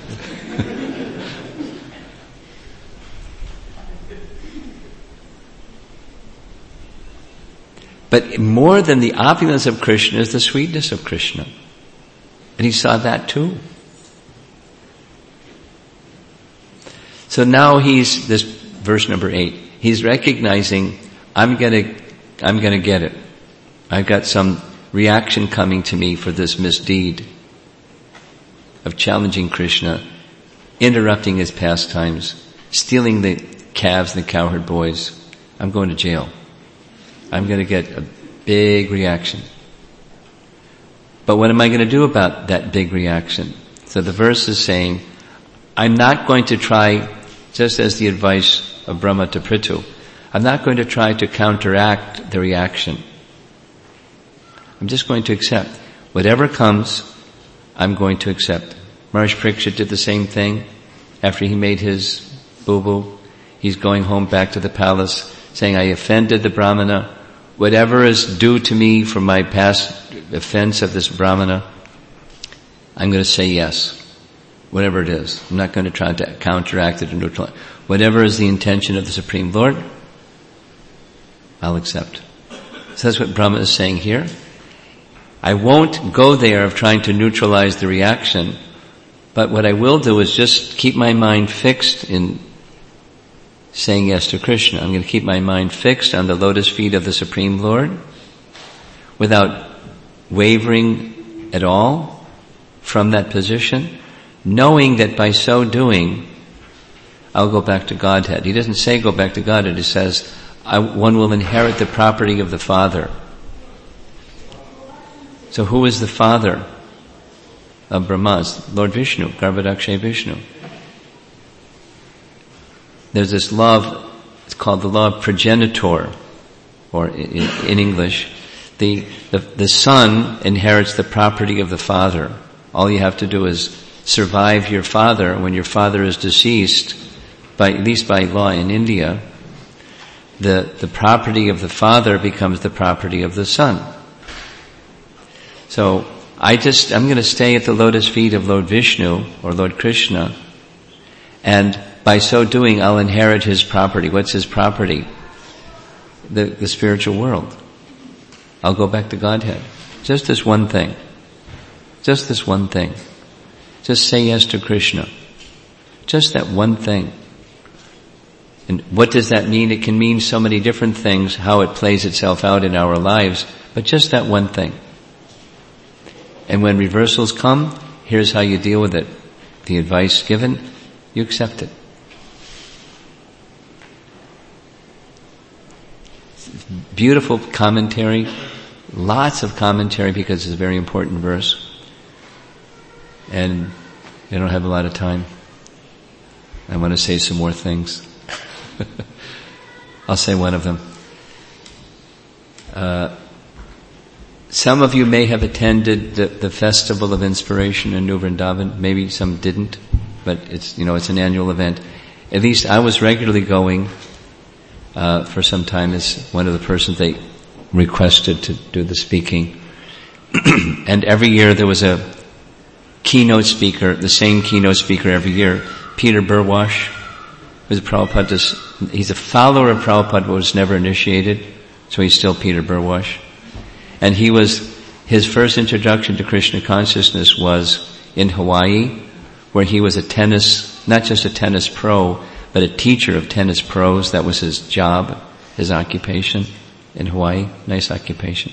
But more than the opulence of Krishna is the sweetness of Krishna. And he saw that too. So now this verse number 8, he's recognizing, I'm gonna get it. I've got some reaction coming to me for this misdeed of challenging Krishna, interrupting his pastimes, stealing the calves and the cowherd boys. I'm going to jail. I'm going to get a big reaction. But what am I going to do about that big reaction? So the verse is saying, I'm not going to try, just as the advice of Brahma to Prithu, I'm not going to try to counteract the reaction. I'm just going to accept. Whatever comes, I'm going to accept. Maharaj Parikshit did the same thing after he made his boo-boo. He's going home back to the palace saying, I offended the Brahmana. Whatever is due to me for my past offense of this Brahmana, I'm going to say yes. Whatever it is. I'm not going to try to counteract it or neutralize. Whatever is the intention of the Supreme Lord, I'll accept. So that's what Brahma is saying here. I won't go there of trying to neutralize the reaction, but what I will do is just keep my mind fixed in saying yes to Krishna. I'm going to keep my mind fixed on the lotus feet of the Supreme Lord without wavering at all from that position, knowing that by so doing, I'll go back to Godhead. He doesn't say go back to Godhead. He says, one will inherit the property of the Father. So who is the father of Brahma? Lord Vishnu, Garbhodakshay Vishnu. There's this law, it's called the law of progenitor, or in English, the son inherits the property of the father. All you have to do is survive your father. When your father is deceased, at least by law in India, the property of the father becomes the property of the son. So I'm going to stay at the lotus feet of Lord Vishnu or Lord Krishna, and by so doing I'll inherit his property. What's his property? The spiritual world. I'll go back to Godhead. Just this one thing. Just this one thing. Just say yes to Krishna. Just that one thing. And what does that mean? It can mean so many different things, how it plays itself out in our lives, but just that one thing. And when reversals come, here's how you deal with it. The advice given, you accept it. Beautiful commentary, lots of commentary because it's a very important verse. And I don't have a lot of time. I want to say some more things. I'll say one of them. Some of you may have attended the Festival of Inspiration in New Vrindavan. Maybe some didn't, but it's an annual event. At least I was regularly going for some time as one of the persons they requested to do the speaking. And every year there was a keynote speaker, the same keynote speaker every year, Peter Burwash, who's he's a follower of Prabhupada, but was never initiated, so he's still Peter Burwash. And his first introduction to Krishna consciousness was in Hawaii, where he was not just a tennis pro, but a teacher of tennis pros. That was his job, his occupation in Hawaii. Nice occupation.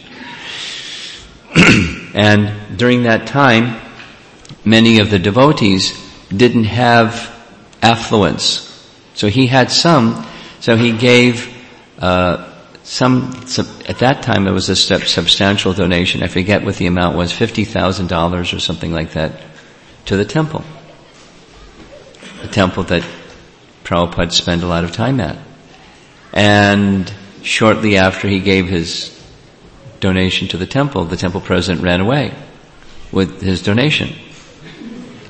And during that time, many of the devotees didn't have affluence. So he had some, so he gave some, at that time it was a substantial donation. I forget what the amount was, $50,000 or something like that, to the temple. The temple that Prabhupada spent a lot of time at. And shortly after he gave his donation to the temple president ran away with his donation.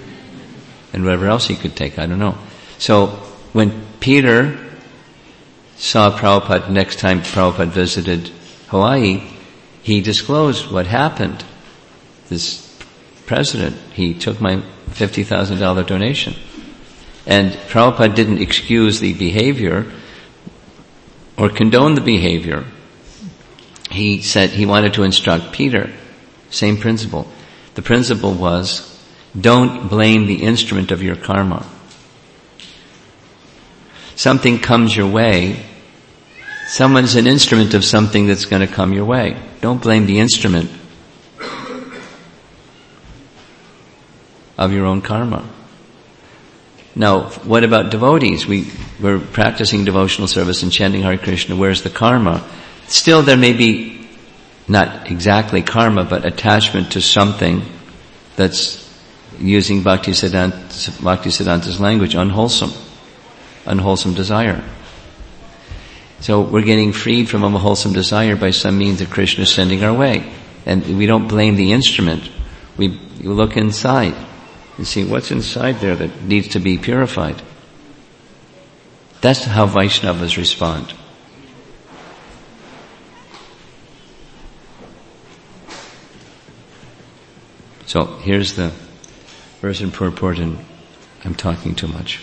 And whatever else he could take, I don't know. So when Peter saw Prabhupada, next time Prabhupada visited Hawaii, he disclosed what happened. This president, he took my $50,000 donation. And Prabhupada didn't excuse the behavior or condone the behavior. He said he wanted to instruct Peter. Same principle. The principle was, don't blame the instrument of your karma. Something comes your way. Someone's an instrument of something that's going to come your way. Don't blame the instrument of your own karma. Now, what about devotees? We're practicing devotional service and chanting Hare Krishna. Where's the karma? Still, there may be not exactly karma, but attachment to something that's, using Bhaktisiddhanta's language, unwholesome desire. So we're getting freed from unwholesome desire by some means that Krishna is sending our way. And we don't blame the instrument. We look inside and see what's inside there that needs to be purified. That's how Vaishnavas respond. So here's the verse in purport, and I'm talking too much.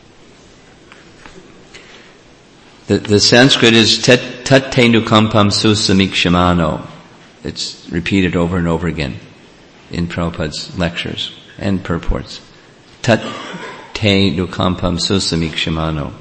The Sanskrit is tat te nukampam susamikshamano. It's repeated over and over again in Prabhupada's lectures and purports. Tat te nukampam susamikshamano.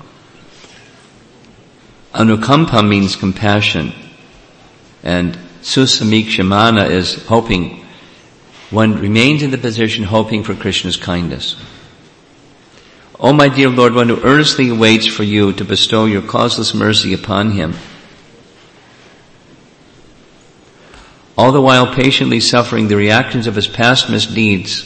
Anukampam means compassion, and susamikshamana is hoping. One remains in the position hoping for Krishna's kindness. O my dear Lord, one who earnestly waits for you to bestow your causeless mercy upon him, all the while patiently suffering the reactions of his past misdeeds,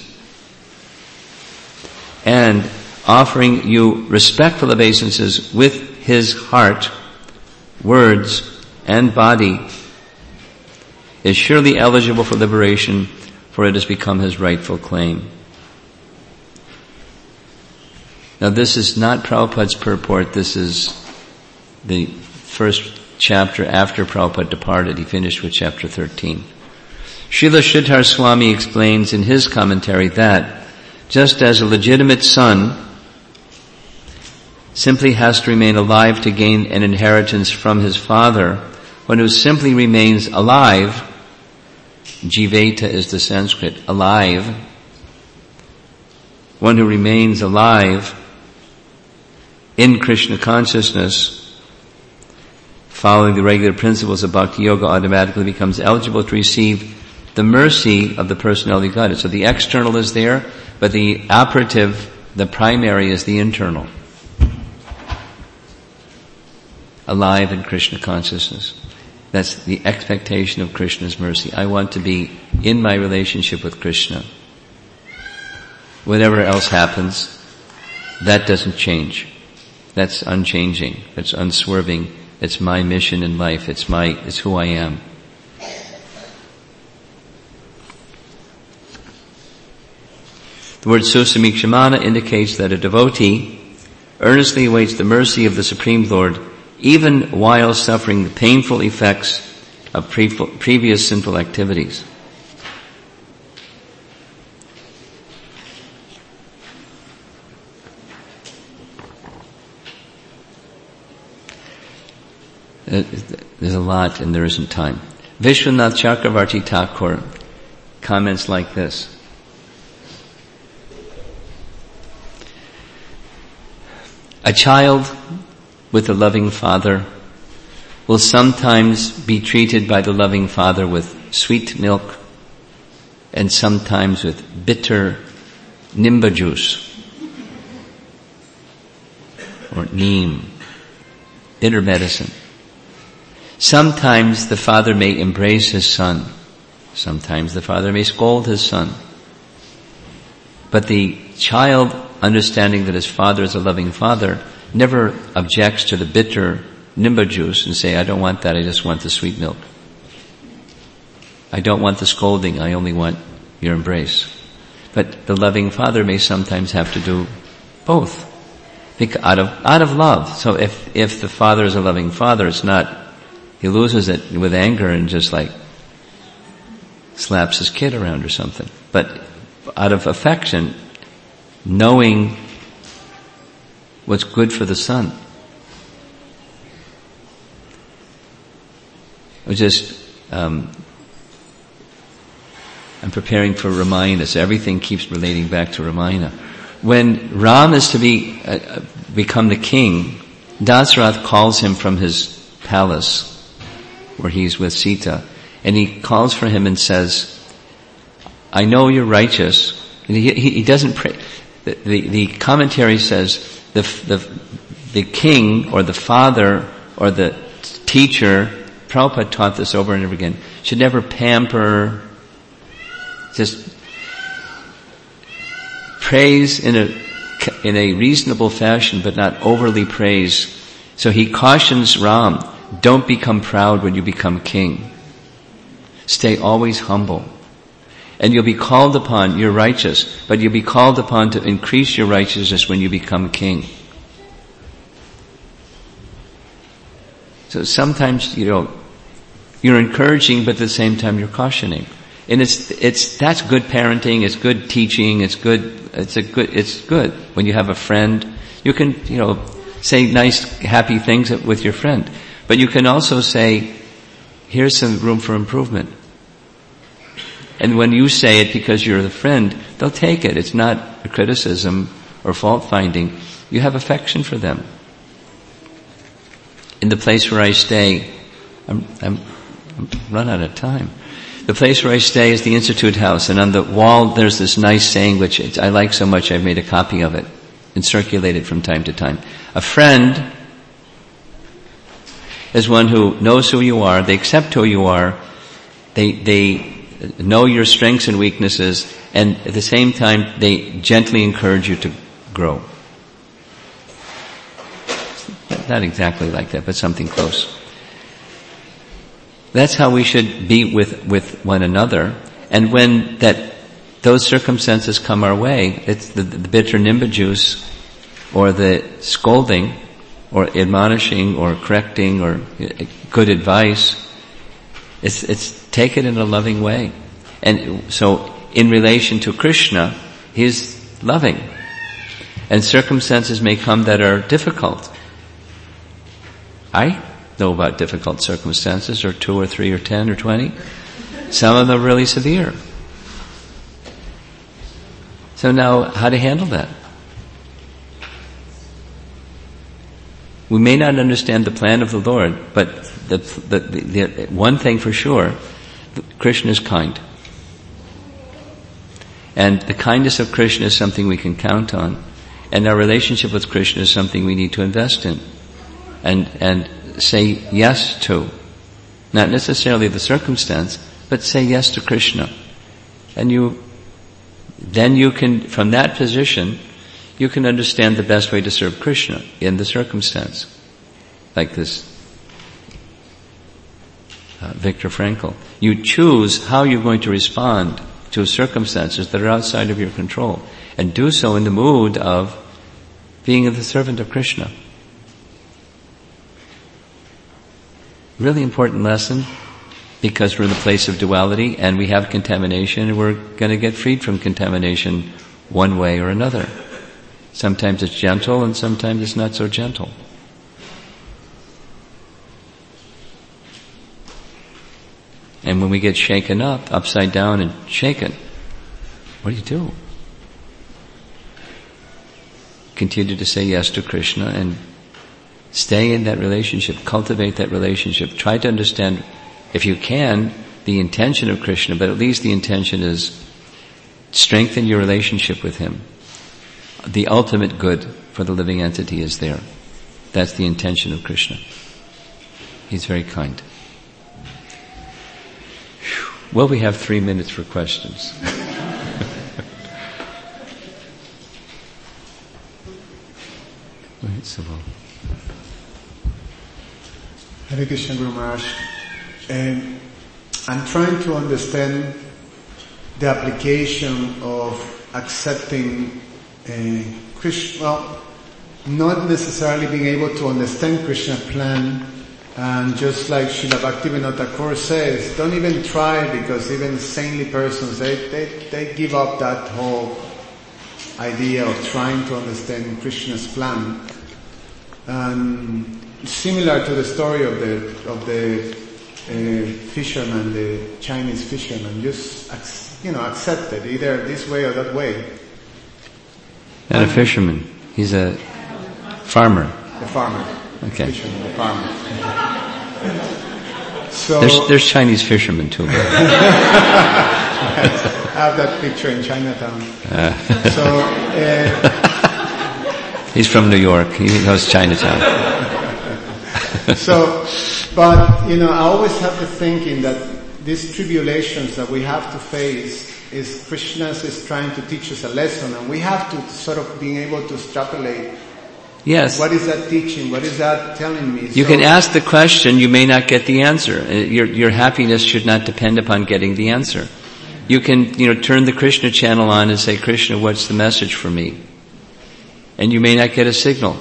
and offering you respectful obeisances with his heart, words, and body, is surely eligible for liberation, for it has become his rightful claim. Now this is not Prabhupada's purport, this is the first chapter after Prabhupada departed. He finished with chapter 13. Srila Sridhar Swami explains in his commentary that just as a legitimate son simply has to remain alive to gain an inheritance from his father, one who simply remains alive, jiveta is the Sanskrit, alive, one who remains alive in Krishna consciousness, following the regular principles of Bhakti Yoga, automatically becomes eligible to receive the mercy of the personality of Godhead. So the external is there, but the operative, the primary, is the internal. Alive in Krishna consciousness. That's the expectation of Krishna's mercy. I want to be in my relationship with Krishna. Whatever else happens, that doesn't change. That's unchanging. That's unswerving. It's my mission in life. It's who I am. The word susamikshamana indicates that a devotee earnestly awaits the mercy of the Supreme Lord, even while suffering the painful effects of previous sinful activities. There's a lot and there isn't time. Vishwanath Chakravarti Thakur comments like this. A child with a loving father will sometimes be treated by the loving father with sweet milk and sometimes with bitter nimba juice or neem, bitter medicine. Sometimes the father may embrace his son. Sometimes the father may scold his son. But the child, understanding that his father is a loving father, never objects to the bitter nimba juice and say, I don't want that, I just want the sweet milk. I don't want the scolding, I only want your embrace. But the loving father may sometimes have to do both. Out of love. So if the father is a loving father, it's not, he loses it with anger and just like slaps his kid around or something. But out of affection, knowing what's good for the son. I'm preparing for Ramayana, so everything keeps relating back to Ramayana. When Ram is to become the king, Dasarath calls him from his palace where he's with Sita, and he calls for him and says, I know you're righteous. And he doesn't pray. The commentary says the king or the father or the teacher, Prabhupada taught this over and over again, should never pamper, just praise in a reasonable fashion, but not overly praise. So he cautions Ram, don't become proud when you become king. Stay always humble. And you'll be called upon, you're righteous, but you'll be called upon to increase your righteousness when you become king. So sometimes, you're encouraging, but at the same time you're cautioning. And that's good parenting, it's good teaching, it's good. When you have a friend, you can, say nice, happy things with your friend. But you can also say, here's some room for improvement. And when you say it because you're the friend, they'll take it. It's not a criticism or fault finding. You have affection for them. In the place where I stay, I'm run out of time. The place where I stay is the Institute House, and on the wall there's this nice saying which I like so much I've made a copy of it and circulate it from time to time. A friend is one who knows who you are, they accept who you are, they know your strengths and weaknesses, and at the same time they gently encourage you to grow. Not exactly like that, but something close. That's how we should be with one another. And when those circumstances come our way, it's the bitter nimba juice, or the scolding, or admonishing, or correcting, or good advice. It's take it in a loving way. And so, in relation to Krishna, He's loving. And circumstances may come that are difficult. I know about difficult circumstances, or 2 or 3 or 10 or 20. Some of them are really severe. So now, how to handle that? We may not understand the plan of the Lord, but the one thing for sure, Krishna is kind. And the kindness of Krishna is something we can count on. And our relationship with Krishna is something we need to invest in. And say yes to. Not necessarily the circumstance, but say yes to Krishna. And then you can, from that position, you can understand the best way to serve Krishna in the circumstance. Like this Viktor Frankl. You choose how you're going to respond to circumstances that are outside of your control, and do so in the mood of being the servant of Krishna. Really important lesson, because we're in the place of duality and we have contamination, and we're going to get freed from contamination one way or another. Sometimes it's gentle and sometimes it's not so gentle. And when we get shaken up, upside down and shaken, what do you do? Continue to say yes to Krishna and stay in that relationship, cultivate that relationship. Try to understand, if you can, the intention of Krishna, but at least the intention is strengthen your relationship with Him. The ultimate good for the living entity is there. That's the intention of Krishna. He's very kind. Well, we have 3 minutes for questions. Right, so Hare Krishna Guru Maharaj. I'm trying to understand the application of accepting Krishna. Well, not necessarily being able to understand Krishna's plan, and just like Srila Bhaktivinoda Thakur says, don't even try, because even saintly persons, they give up that whole idea of trying to understand Krishna's plan. And similar to the story of the fisherman, the Chinese fisherman, just accept it, either this way or that way. Not a fisherman. He's a farmer. The farmer. Okay. Fisherman, the farmer. So there's Chinese fishermen too. I have that picture in Chinatown. He's from New York. He knows Chinatown. But I always have the thinking that these tribulations that we have to face is Krishna is trying to teach us a lesson, and we have to sort of being able to extrapolate. Yes. What is that teaching? What is that telling me? You can ask the question, you may not get the answer. Your happiness should not depend upon getting the answer. You can, turn the Krishna channel on and say, Krishna, what's the message for me? And you may not get a signal.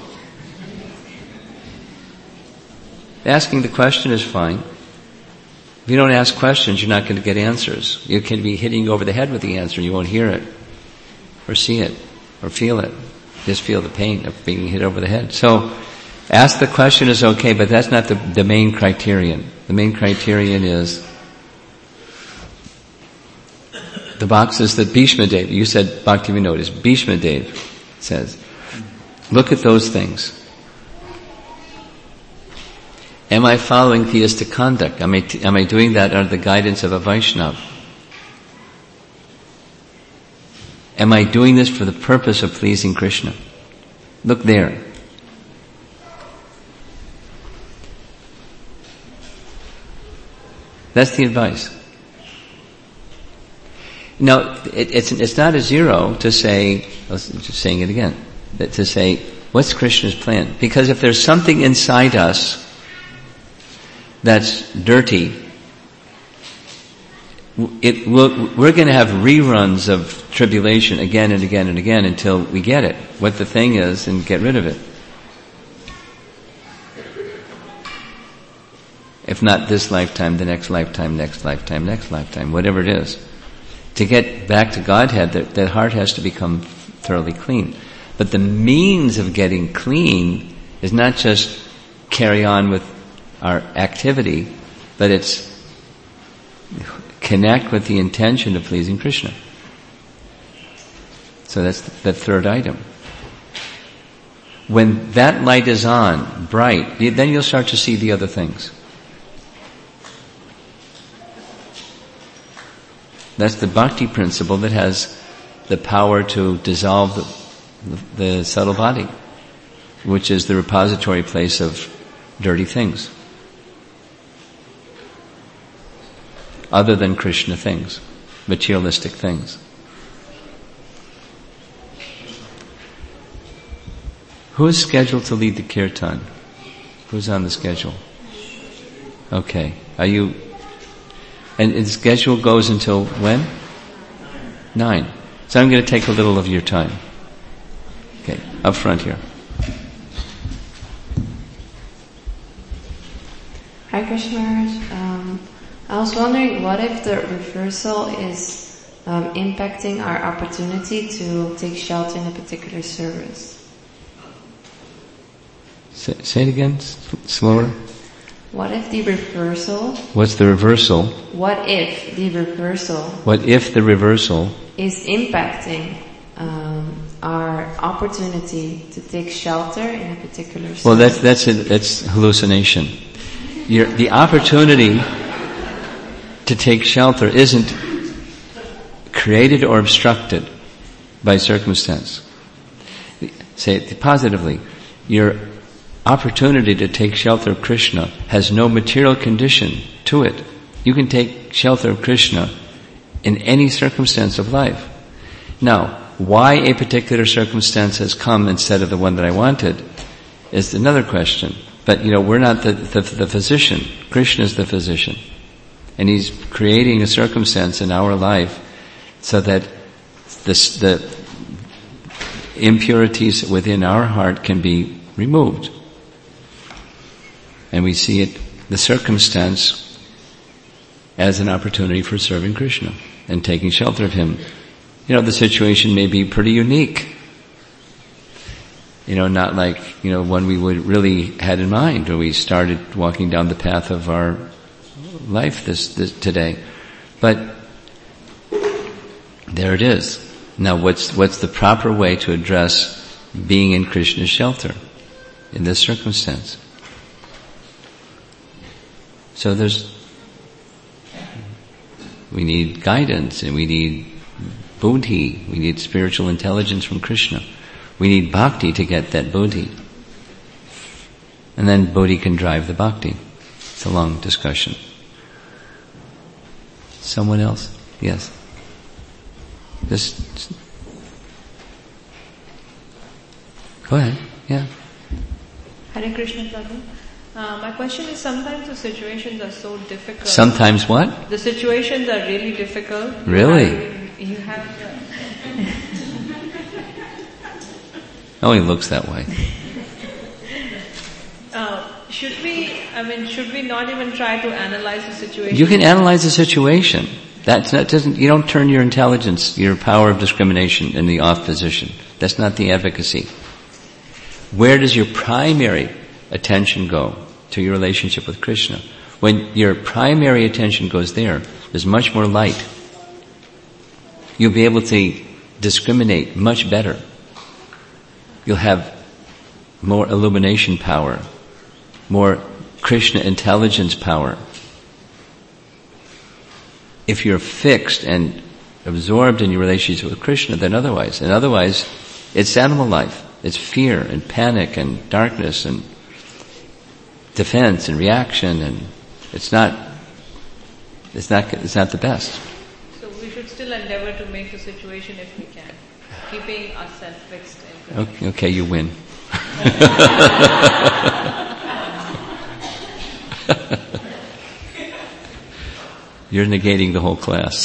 Asking the question is fine. If you don't ask questions, you're not going to get answers. You can be hitting you over the head with the answer, you won't hear it, or see it, or feel it. Just feel the pain of being hit over the head. So, ask the question is okay, but that's not the main criterion. The main criterion is the boxes that Bhishma Dev, you said Bhaktivinoda, is Bhishma Dev says, look at those things. Am I following theistic conduct? Am I doing that under the guidance of a Vaishnava? Am I doing this for the purpose of pleasing Krishna? Look there. That's the advice. Now, it's not a zero to say, just saying it again, to say, what's Krishna's plan? Because if there's something inside us that's dirty, we're going to have reruns of tribulation again and again and again until we get it, what the thing is, and get rid of it. If not this lifetime, the next lifetime, next lifetime, next lifetime, whatever it is. To get back to Godhead, that heart has to become thoroughly clean. But the means of getting clean is not just carry on with our activity, but it's connect with the intention of pleasing Krishna. So that's the third item. When that light is on, bright, then you'll start to see the other things. That's the bhakti principle that has the power to dissolve the subtle body, which is the repository place of dirty things. Other than Krishna things, materialistic things. Who is scheduled to lead the kirtan? Who's on the schedule? Okay. Are you... And the schedule goes until when? 9. So I'm going to take a little of your time. Okay, up front here. Hi Krishna Maharaj. I was wondering, what if the reversal is impacting our opportunity to take shelter in a particular service? Say it again, slower. What if the reversal... What's the reversal? What if the reversal... What if the reversal... is impacting our opportunity to take shelter in a particular service? Well, that's hallucination. The opportunity to take shelter isn't created or obstructed by circumstance. Say it positively. Your opportunity to take shelter of Krishna has no material condition to it. You can take shelter of Krishna in any circumstance of life. Now, why a particular circumstance has come instead of the one that I wanted is another question. But, we're not the physician. Krishna is the physician. And He's creating a circumstance in our life so that impurities within our heart can be removed. And we see it, the circumstance, as an opportunity for serving Krishna and taking shelter of Him. The situation may be pretty unique. Not like, one we would really had in mind when we started walking down the path of our life this today. But there it is. Now what's the proper way to address being in Krishna's shelter in this circumstance? So we need guidance, and we need buddhi, we need spiritual intelligence from Krishna. We need bhakti to get that buddhi. And then buddhi can drive the bhakti. It's a long discussion. Someone else? Yes. Just go ahead. Yeah. Hare Krishna, Prabhu. My question is, sometimes the situations are so difficult. Sometimes what? The situations are really difficult. Really? You have Oh, he looks that way. Should we not even try to analyze the situation? You can analyze the situation. You don't turn your intelligence, your power of discrimination in the off position. That's not the advocacy. Where does your primary attention go to your relationship with Krishna? When your primary attention goes there's much more light. You'll be able to discriminate much better. You'll have more illumination power, more Krishna intelligence power. If you're fixed and absorbed in your relationship with Krishna, then otherwise. And otherwise, it's animal life. It's fear and panic and darkness and defense and reaction, and it's not the best. So we should still endeavor to make the situation if we can, keeping ourselves fixed. Okay, you win. You're negating the whole class.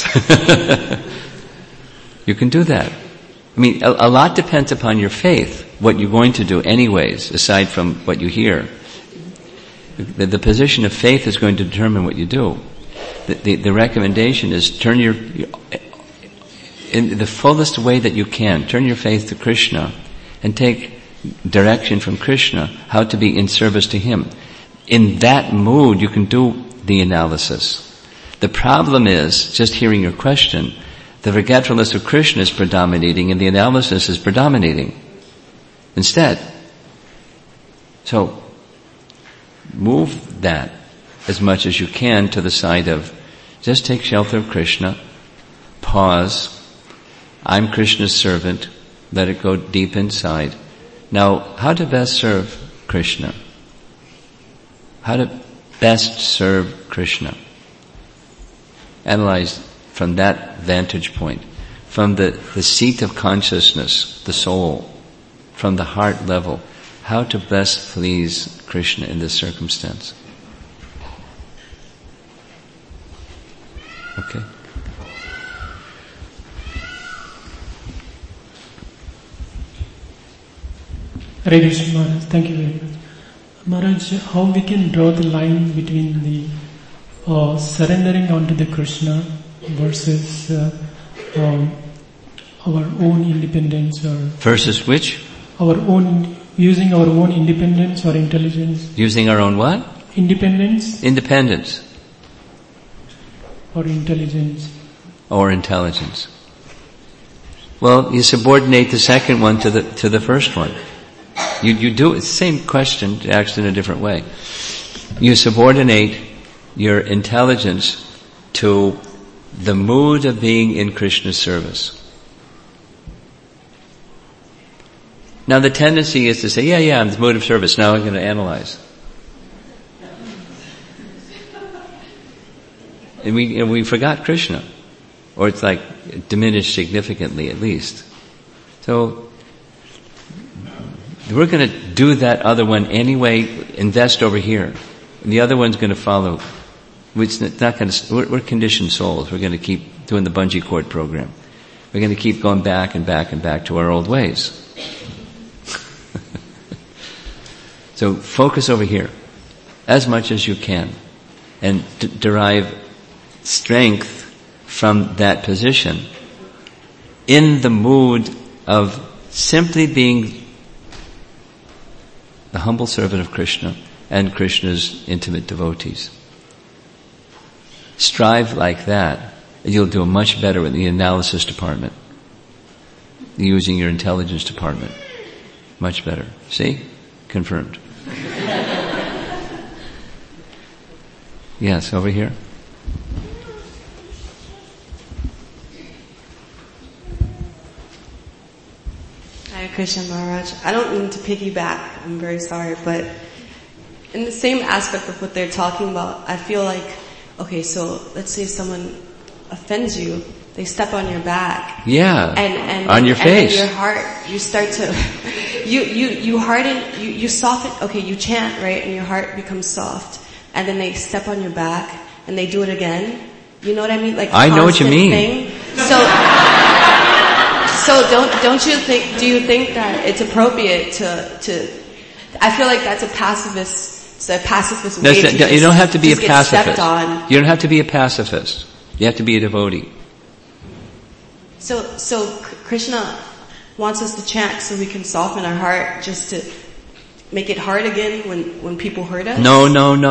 You can do that. A lot depends upon your faith, what you're going to do anyways, aside from what you hear. The position of faith is going to determine what you do. The recommendation is turn in the fullest way that you can, turn your faith to Krishna and take direction from Krishna, how to be in service to Him. In that mood, you can do the analysis. The problem is, just hearing your question, the forgetfulness of Krishna is predominating and the analysis is predominating instead. So, move that as much as you can to the side of just take shelter of Krishna, pause, I'm Krishna's servant, let it go deep inside. Now, how to best serve Krishna? How to best serve Krishna? Analyze from that vantage point, from the seat of consciousness, the soul, from the heart level, how to best please Krishna in this circumstance. Okay. Hare Krishna Maharaj, thank you very much. Maharaj, how we can draw the line between the surrendering onto the Krishna versus our own independence or... Versus which? Using our own independence or intelligence. Using our own what? Independence. Independence. Or intelligence. Or intelligence. Well, you subordinate the second one to the first one. You do it's the same question, asked in a different way. You subordinate your intelligence to the mood of being in Krishna's service. Now the tendency is to say, yeah, I'm in the mood of service, now I'm going to analyze. And we forgot Krishna. Or it's like diminished significantly at least. So, we're going to do that other one anyway, invest over here. And the other one's going to follow. We're conditioned souls. We're going to keep doing the bungee cord program. We're going to keep going back and back and back to our old ways. So focus over here as much as you can and derive strength from that position in the mood of simply being the humble servant of Krishna and Krishna's intimate devotees. Strive like that, and you'll do much better in the analysis department, using your intelligence department. Much better. See? Confirmed. Yes, over here. Hare Krishna Maharaj. I don't mean to piggyback, I'm very sorry, but in the same aspect of what they're talking about, I feel like, okay, so let's say someone offends you, they step on your back. Yeah. And on your face. And your heart, you start to, you harden, you soften, okay, you chant, right, and your heart becomes soft. And then they step on your back, and they do it again. You know what I mean? Like I know what you mean. Thing. So don't you think, do you think that it's appropriate to, I feel like that's a pacifist way to you don't have to be a pacifist. On. You don't have to be a pacifist. You have to be a devotee. So Krishna wants us to chant so we can soften our heart just to make it hard again when people hurt us? No.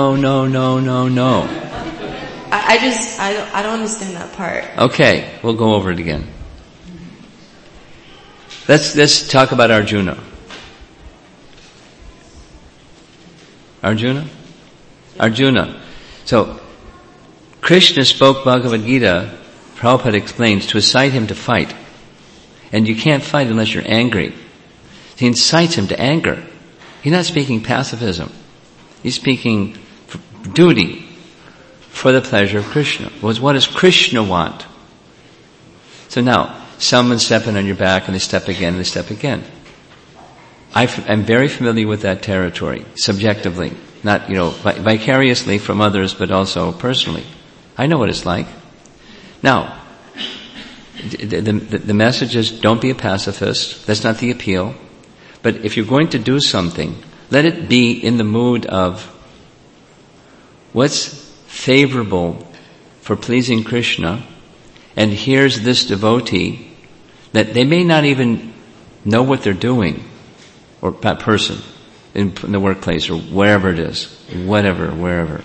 I don't understand that part. Okay, we'll go over it again. Let's talk about Arjuna. Arjuna. So, Krishna spoke Bhagavad Gita, Prabhupada explains, to incite him to fight. And you can't fight unless you're angry. He incites him to anger. He's not speaking pacifism. He's speaking duty for the pleasure of Krishna. What does Krishna want? So now, someone's stepping on your back and they step again and they step again. I'm very familiar with that territory, subjectively. Not, vicariously from others, but also personally. I know what it's like. Now, the message is don't be a pacifist. That's not the appeal. But if you're going to do something, let it be in the mood of what's favorable for pleasing Krishna, and here's this devotee that they may not even know what they're doing, or that person in the workplace or wherever it is, wherever.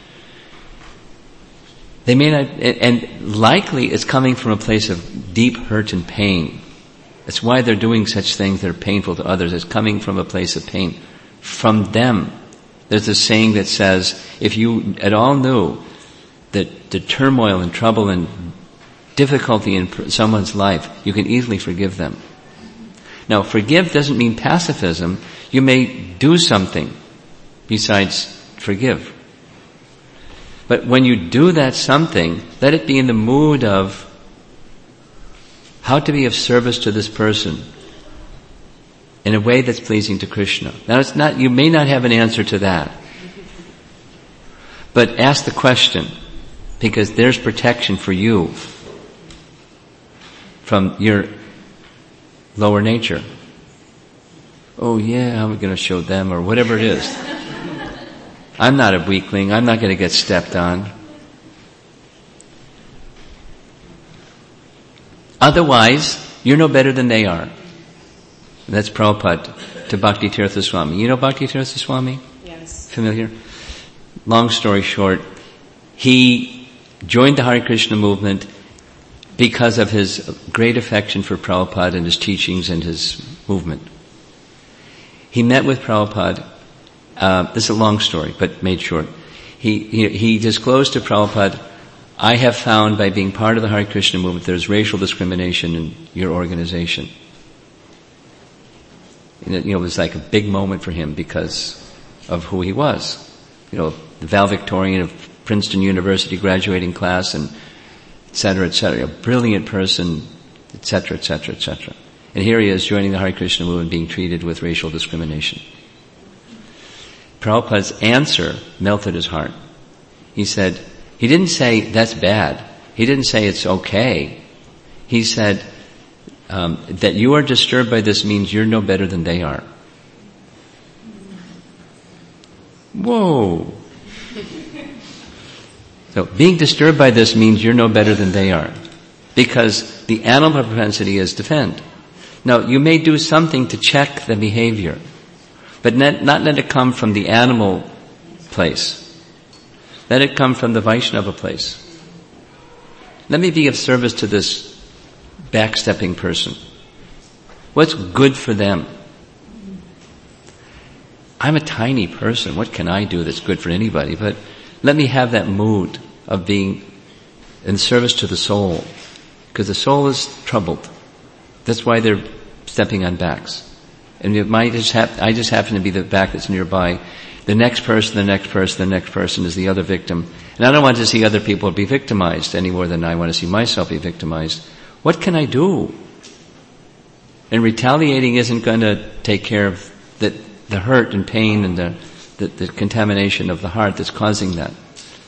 They may not, and likely it's coming from a place of deep hurt and pain. That's why they're doing such things that are painful to others. It's coming from a place of pain. From them. There's a saying that says, if you at all knew that the turmoil and trouble and difficulty in someone's life, you can easily forgive them. Now, forgive doesn't mean pacifism. You may do something besides forgive. But when you do that something, let it be in the mood of how to be of service to this person in a way that's pleasing to Krishna. Now it's not, you may not have an answer to that. But ask the question, because there's protection for you from your lower nature. Oh yeah, I'm going to show them, or whatever it is. I'm not a weakling. I'm not going to get stepped on. Otherwise, you're no better than they are. That's Prabhupada to Bhakti Tirtha Swami. You know Bhakti Tirtha Swami? Yes. Familiar? Long story short, he joined the Hare Krishna movement because of his great affection for Prabhupada and his teachings and his movement. He met with Prabhupada. This is a long story, but made short. He disclosed to Prabhupada, I have found by being part of the Hare Krishna movement there's racial discrimination in your organization. And it was like a big moment for him because of who he was. The valedictorian of Princeton University graduating class, and et cetera, a brilliant person, et cetera. And here he is joining the Hare Krishna movement being treated with racial discrimination. Prabhupada's answer melted his heart. He said, he didn't say that's bad. He didn't say it's okay. He said that you are disturbed by this means you're no better than they are. Whoa. So being disturbed by this means you're no better than they are. Because the animal propensity is defend. Now, you may do something to check the behavior, but not let it come from the animal place. Let it come from the Vaishnava place. Let me be of service to this backstepping person. What's good for them? I'm a tiny person. What can I do that's good for anybody? But let me have that mood of being in service to the soul. Because the soul is troubled. That's why they're stepping on backs. And I just happen to be the back that's nearby. The next person is the other victim. And I don't want to see other people be victimized any more than I want to see myself be victimized. What can I do? And retaliating isn't going to take care of the hurt and pain and the contamination of the heart that's causing that.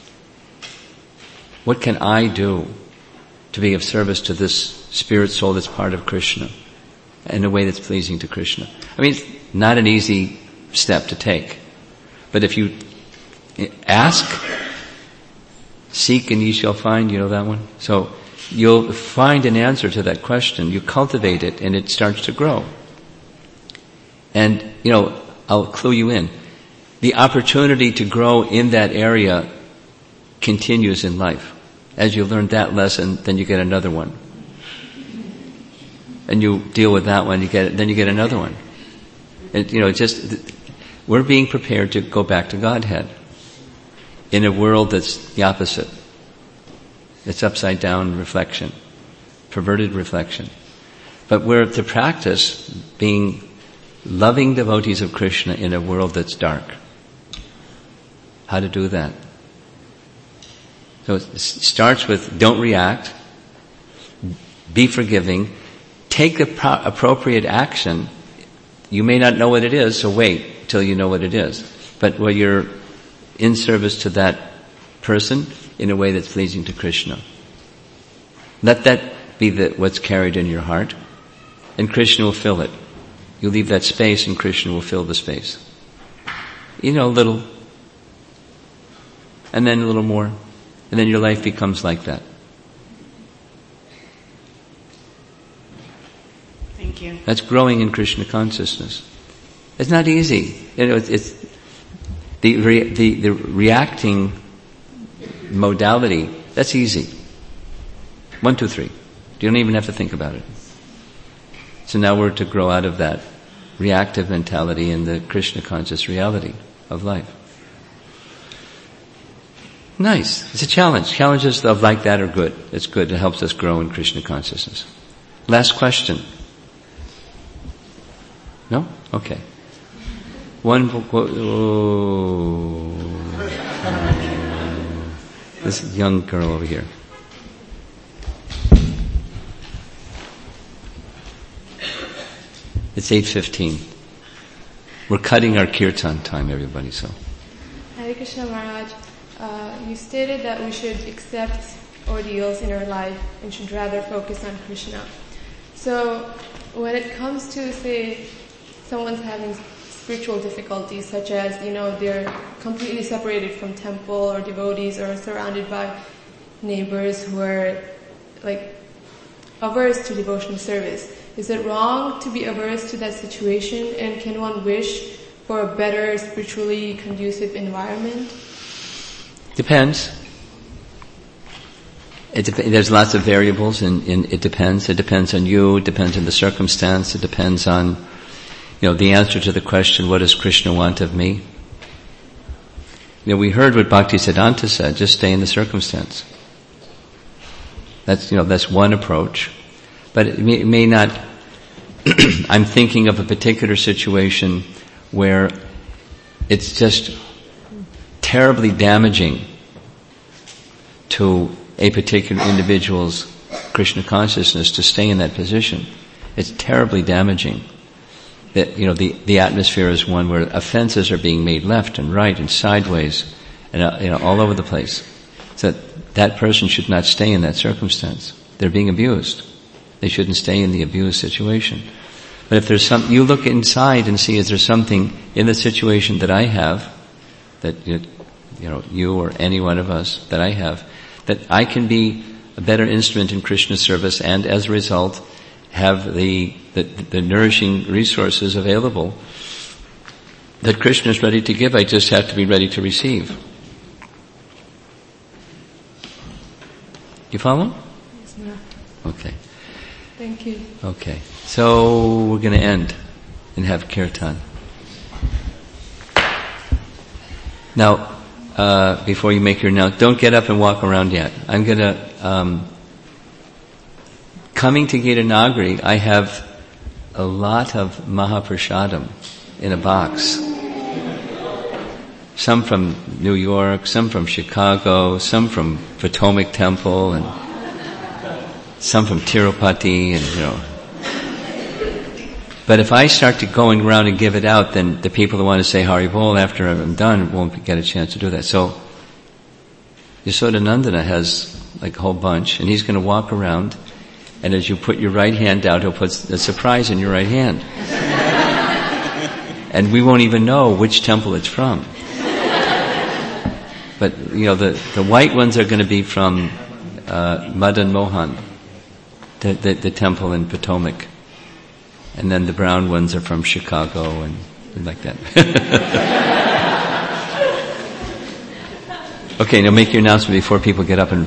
What can I do to be of service to this spirit soul that's part of Krishna in a way that's pleasing to Krishna? I mean, it's not an easy step to take. But if you ask, seek and ye shall find, you know that one? So you'll find an answer to that question. You cultivate it and it starts to grow. And, I'll clue you in. The opportunity to grow in that area continues in life. As you learn that lesson, then you get another one. And you deal with that one, then you get another one. And, we're being prepared to go back to Godhead in a world that's the opposite. It's upside down reflection, perverted reflection. But we're to practice being loving devotees of Krishna in a world that's dark. How to do that? So it starts with don't react, be forgiving, take the appropriate action. You may not know what it is, so wait till you know what it is. But where you're in service to that person in a way that's pleasing to Krishna. Let that be what's carried in your heart, and Krishna will fill it. You leave that space and Krishna will fill the space. A little, and then a little more, and then your life becomes like that. Thank you. That's growing in Krishna consciousness. It's not easy. It's the reacting modality. That's easy. 1, 2, 3. You don't even have to think about it. So now we're to grow out of that reactive mentality in the Krishna conscious reality of life. Nice. It's a challenge. Challenges of like that are good. It's good. It helps us grow in Krishna consciousness. Last question. No? Okay. This young girl over here. It's 8:15. We're cutting our kirtan time, everybody, so. Hare Krishna Maharaj, you stated that we should accept ordeals in our life and should rather focus on Krishna. So, when it comes to, say, someone's having spiritual difficulties, such as, they're completely separated from temple or devotees or surrounded by neighbors who are, averse to devotional service. Is it wrong to be averse to that situation, and can one wish for a better spiritually conducive environment? Depends. There's lots of variables, and it depends. It depends on you. It depends on the circumstance. It depends on, the answer to the question, what does Krishna want of me? We heard what Bhaktisiddhanta said, just stay in the circumstance. That's one approach. But it may not, I'm thinking of a particular situation where it's just terribly damaging to a particular individual's Krishna consciousness to stay in that position. It's terribly damaging. That, the atmosphere is one where offenses are being made left and right and sideways and, all over the place. So that person should not stay in that circumstance. They're being abused. They shouldn't stay in the abused situation. But if there's you look inside and see, is there something in the situation that I have that you or any one of us that I have, that I can be a better instrument in Krishna service, and as a result have the nourishing resources available that Krishna is ready to give. I just have to be ready to receive. You follow? Yes, ma'am. Okay. Thank you. Okay. So we're going to end and have kirtan. Now, before you make your announcement, don't get up and walk around yet. I'm going to, coming to Gita Nagari, I have a lot of Mahaprasadam in a box. Some from New York, some from Chicago, some from Potomac Temple, and some from Tirupati, and But if I start to going around and give it out, then the people that want to say Hari Bol after I'm done won't get a chance to do that. So Yashodanandana has like a whole bunch, and he's going to walk around, and as you put your right hand out, he'll put a surprise in your right hand. And we won't even know which temple it's from. But, the white ones are going to be from Madan Mohan, the temple in Potomac. And then the brown ones are from Chicago and like that. Okay, now make your announcement before people get up and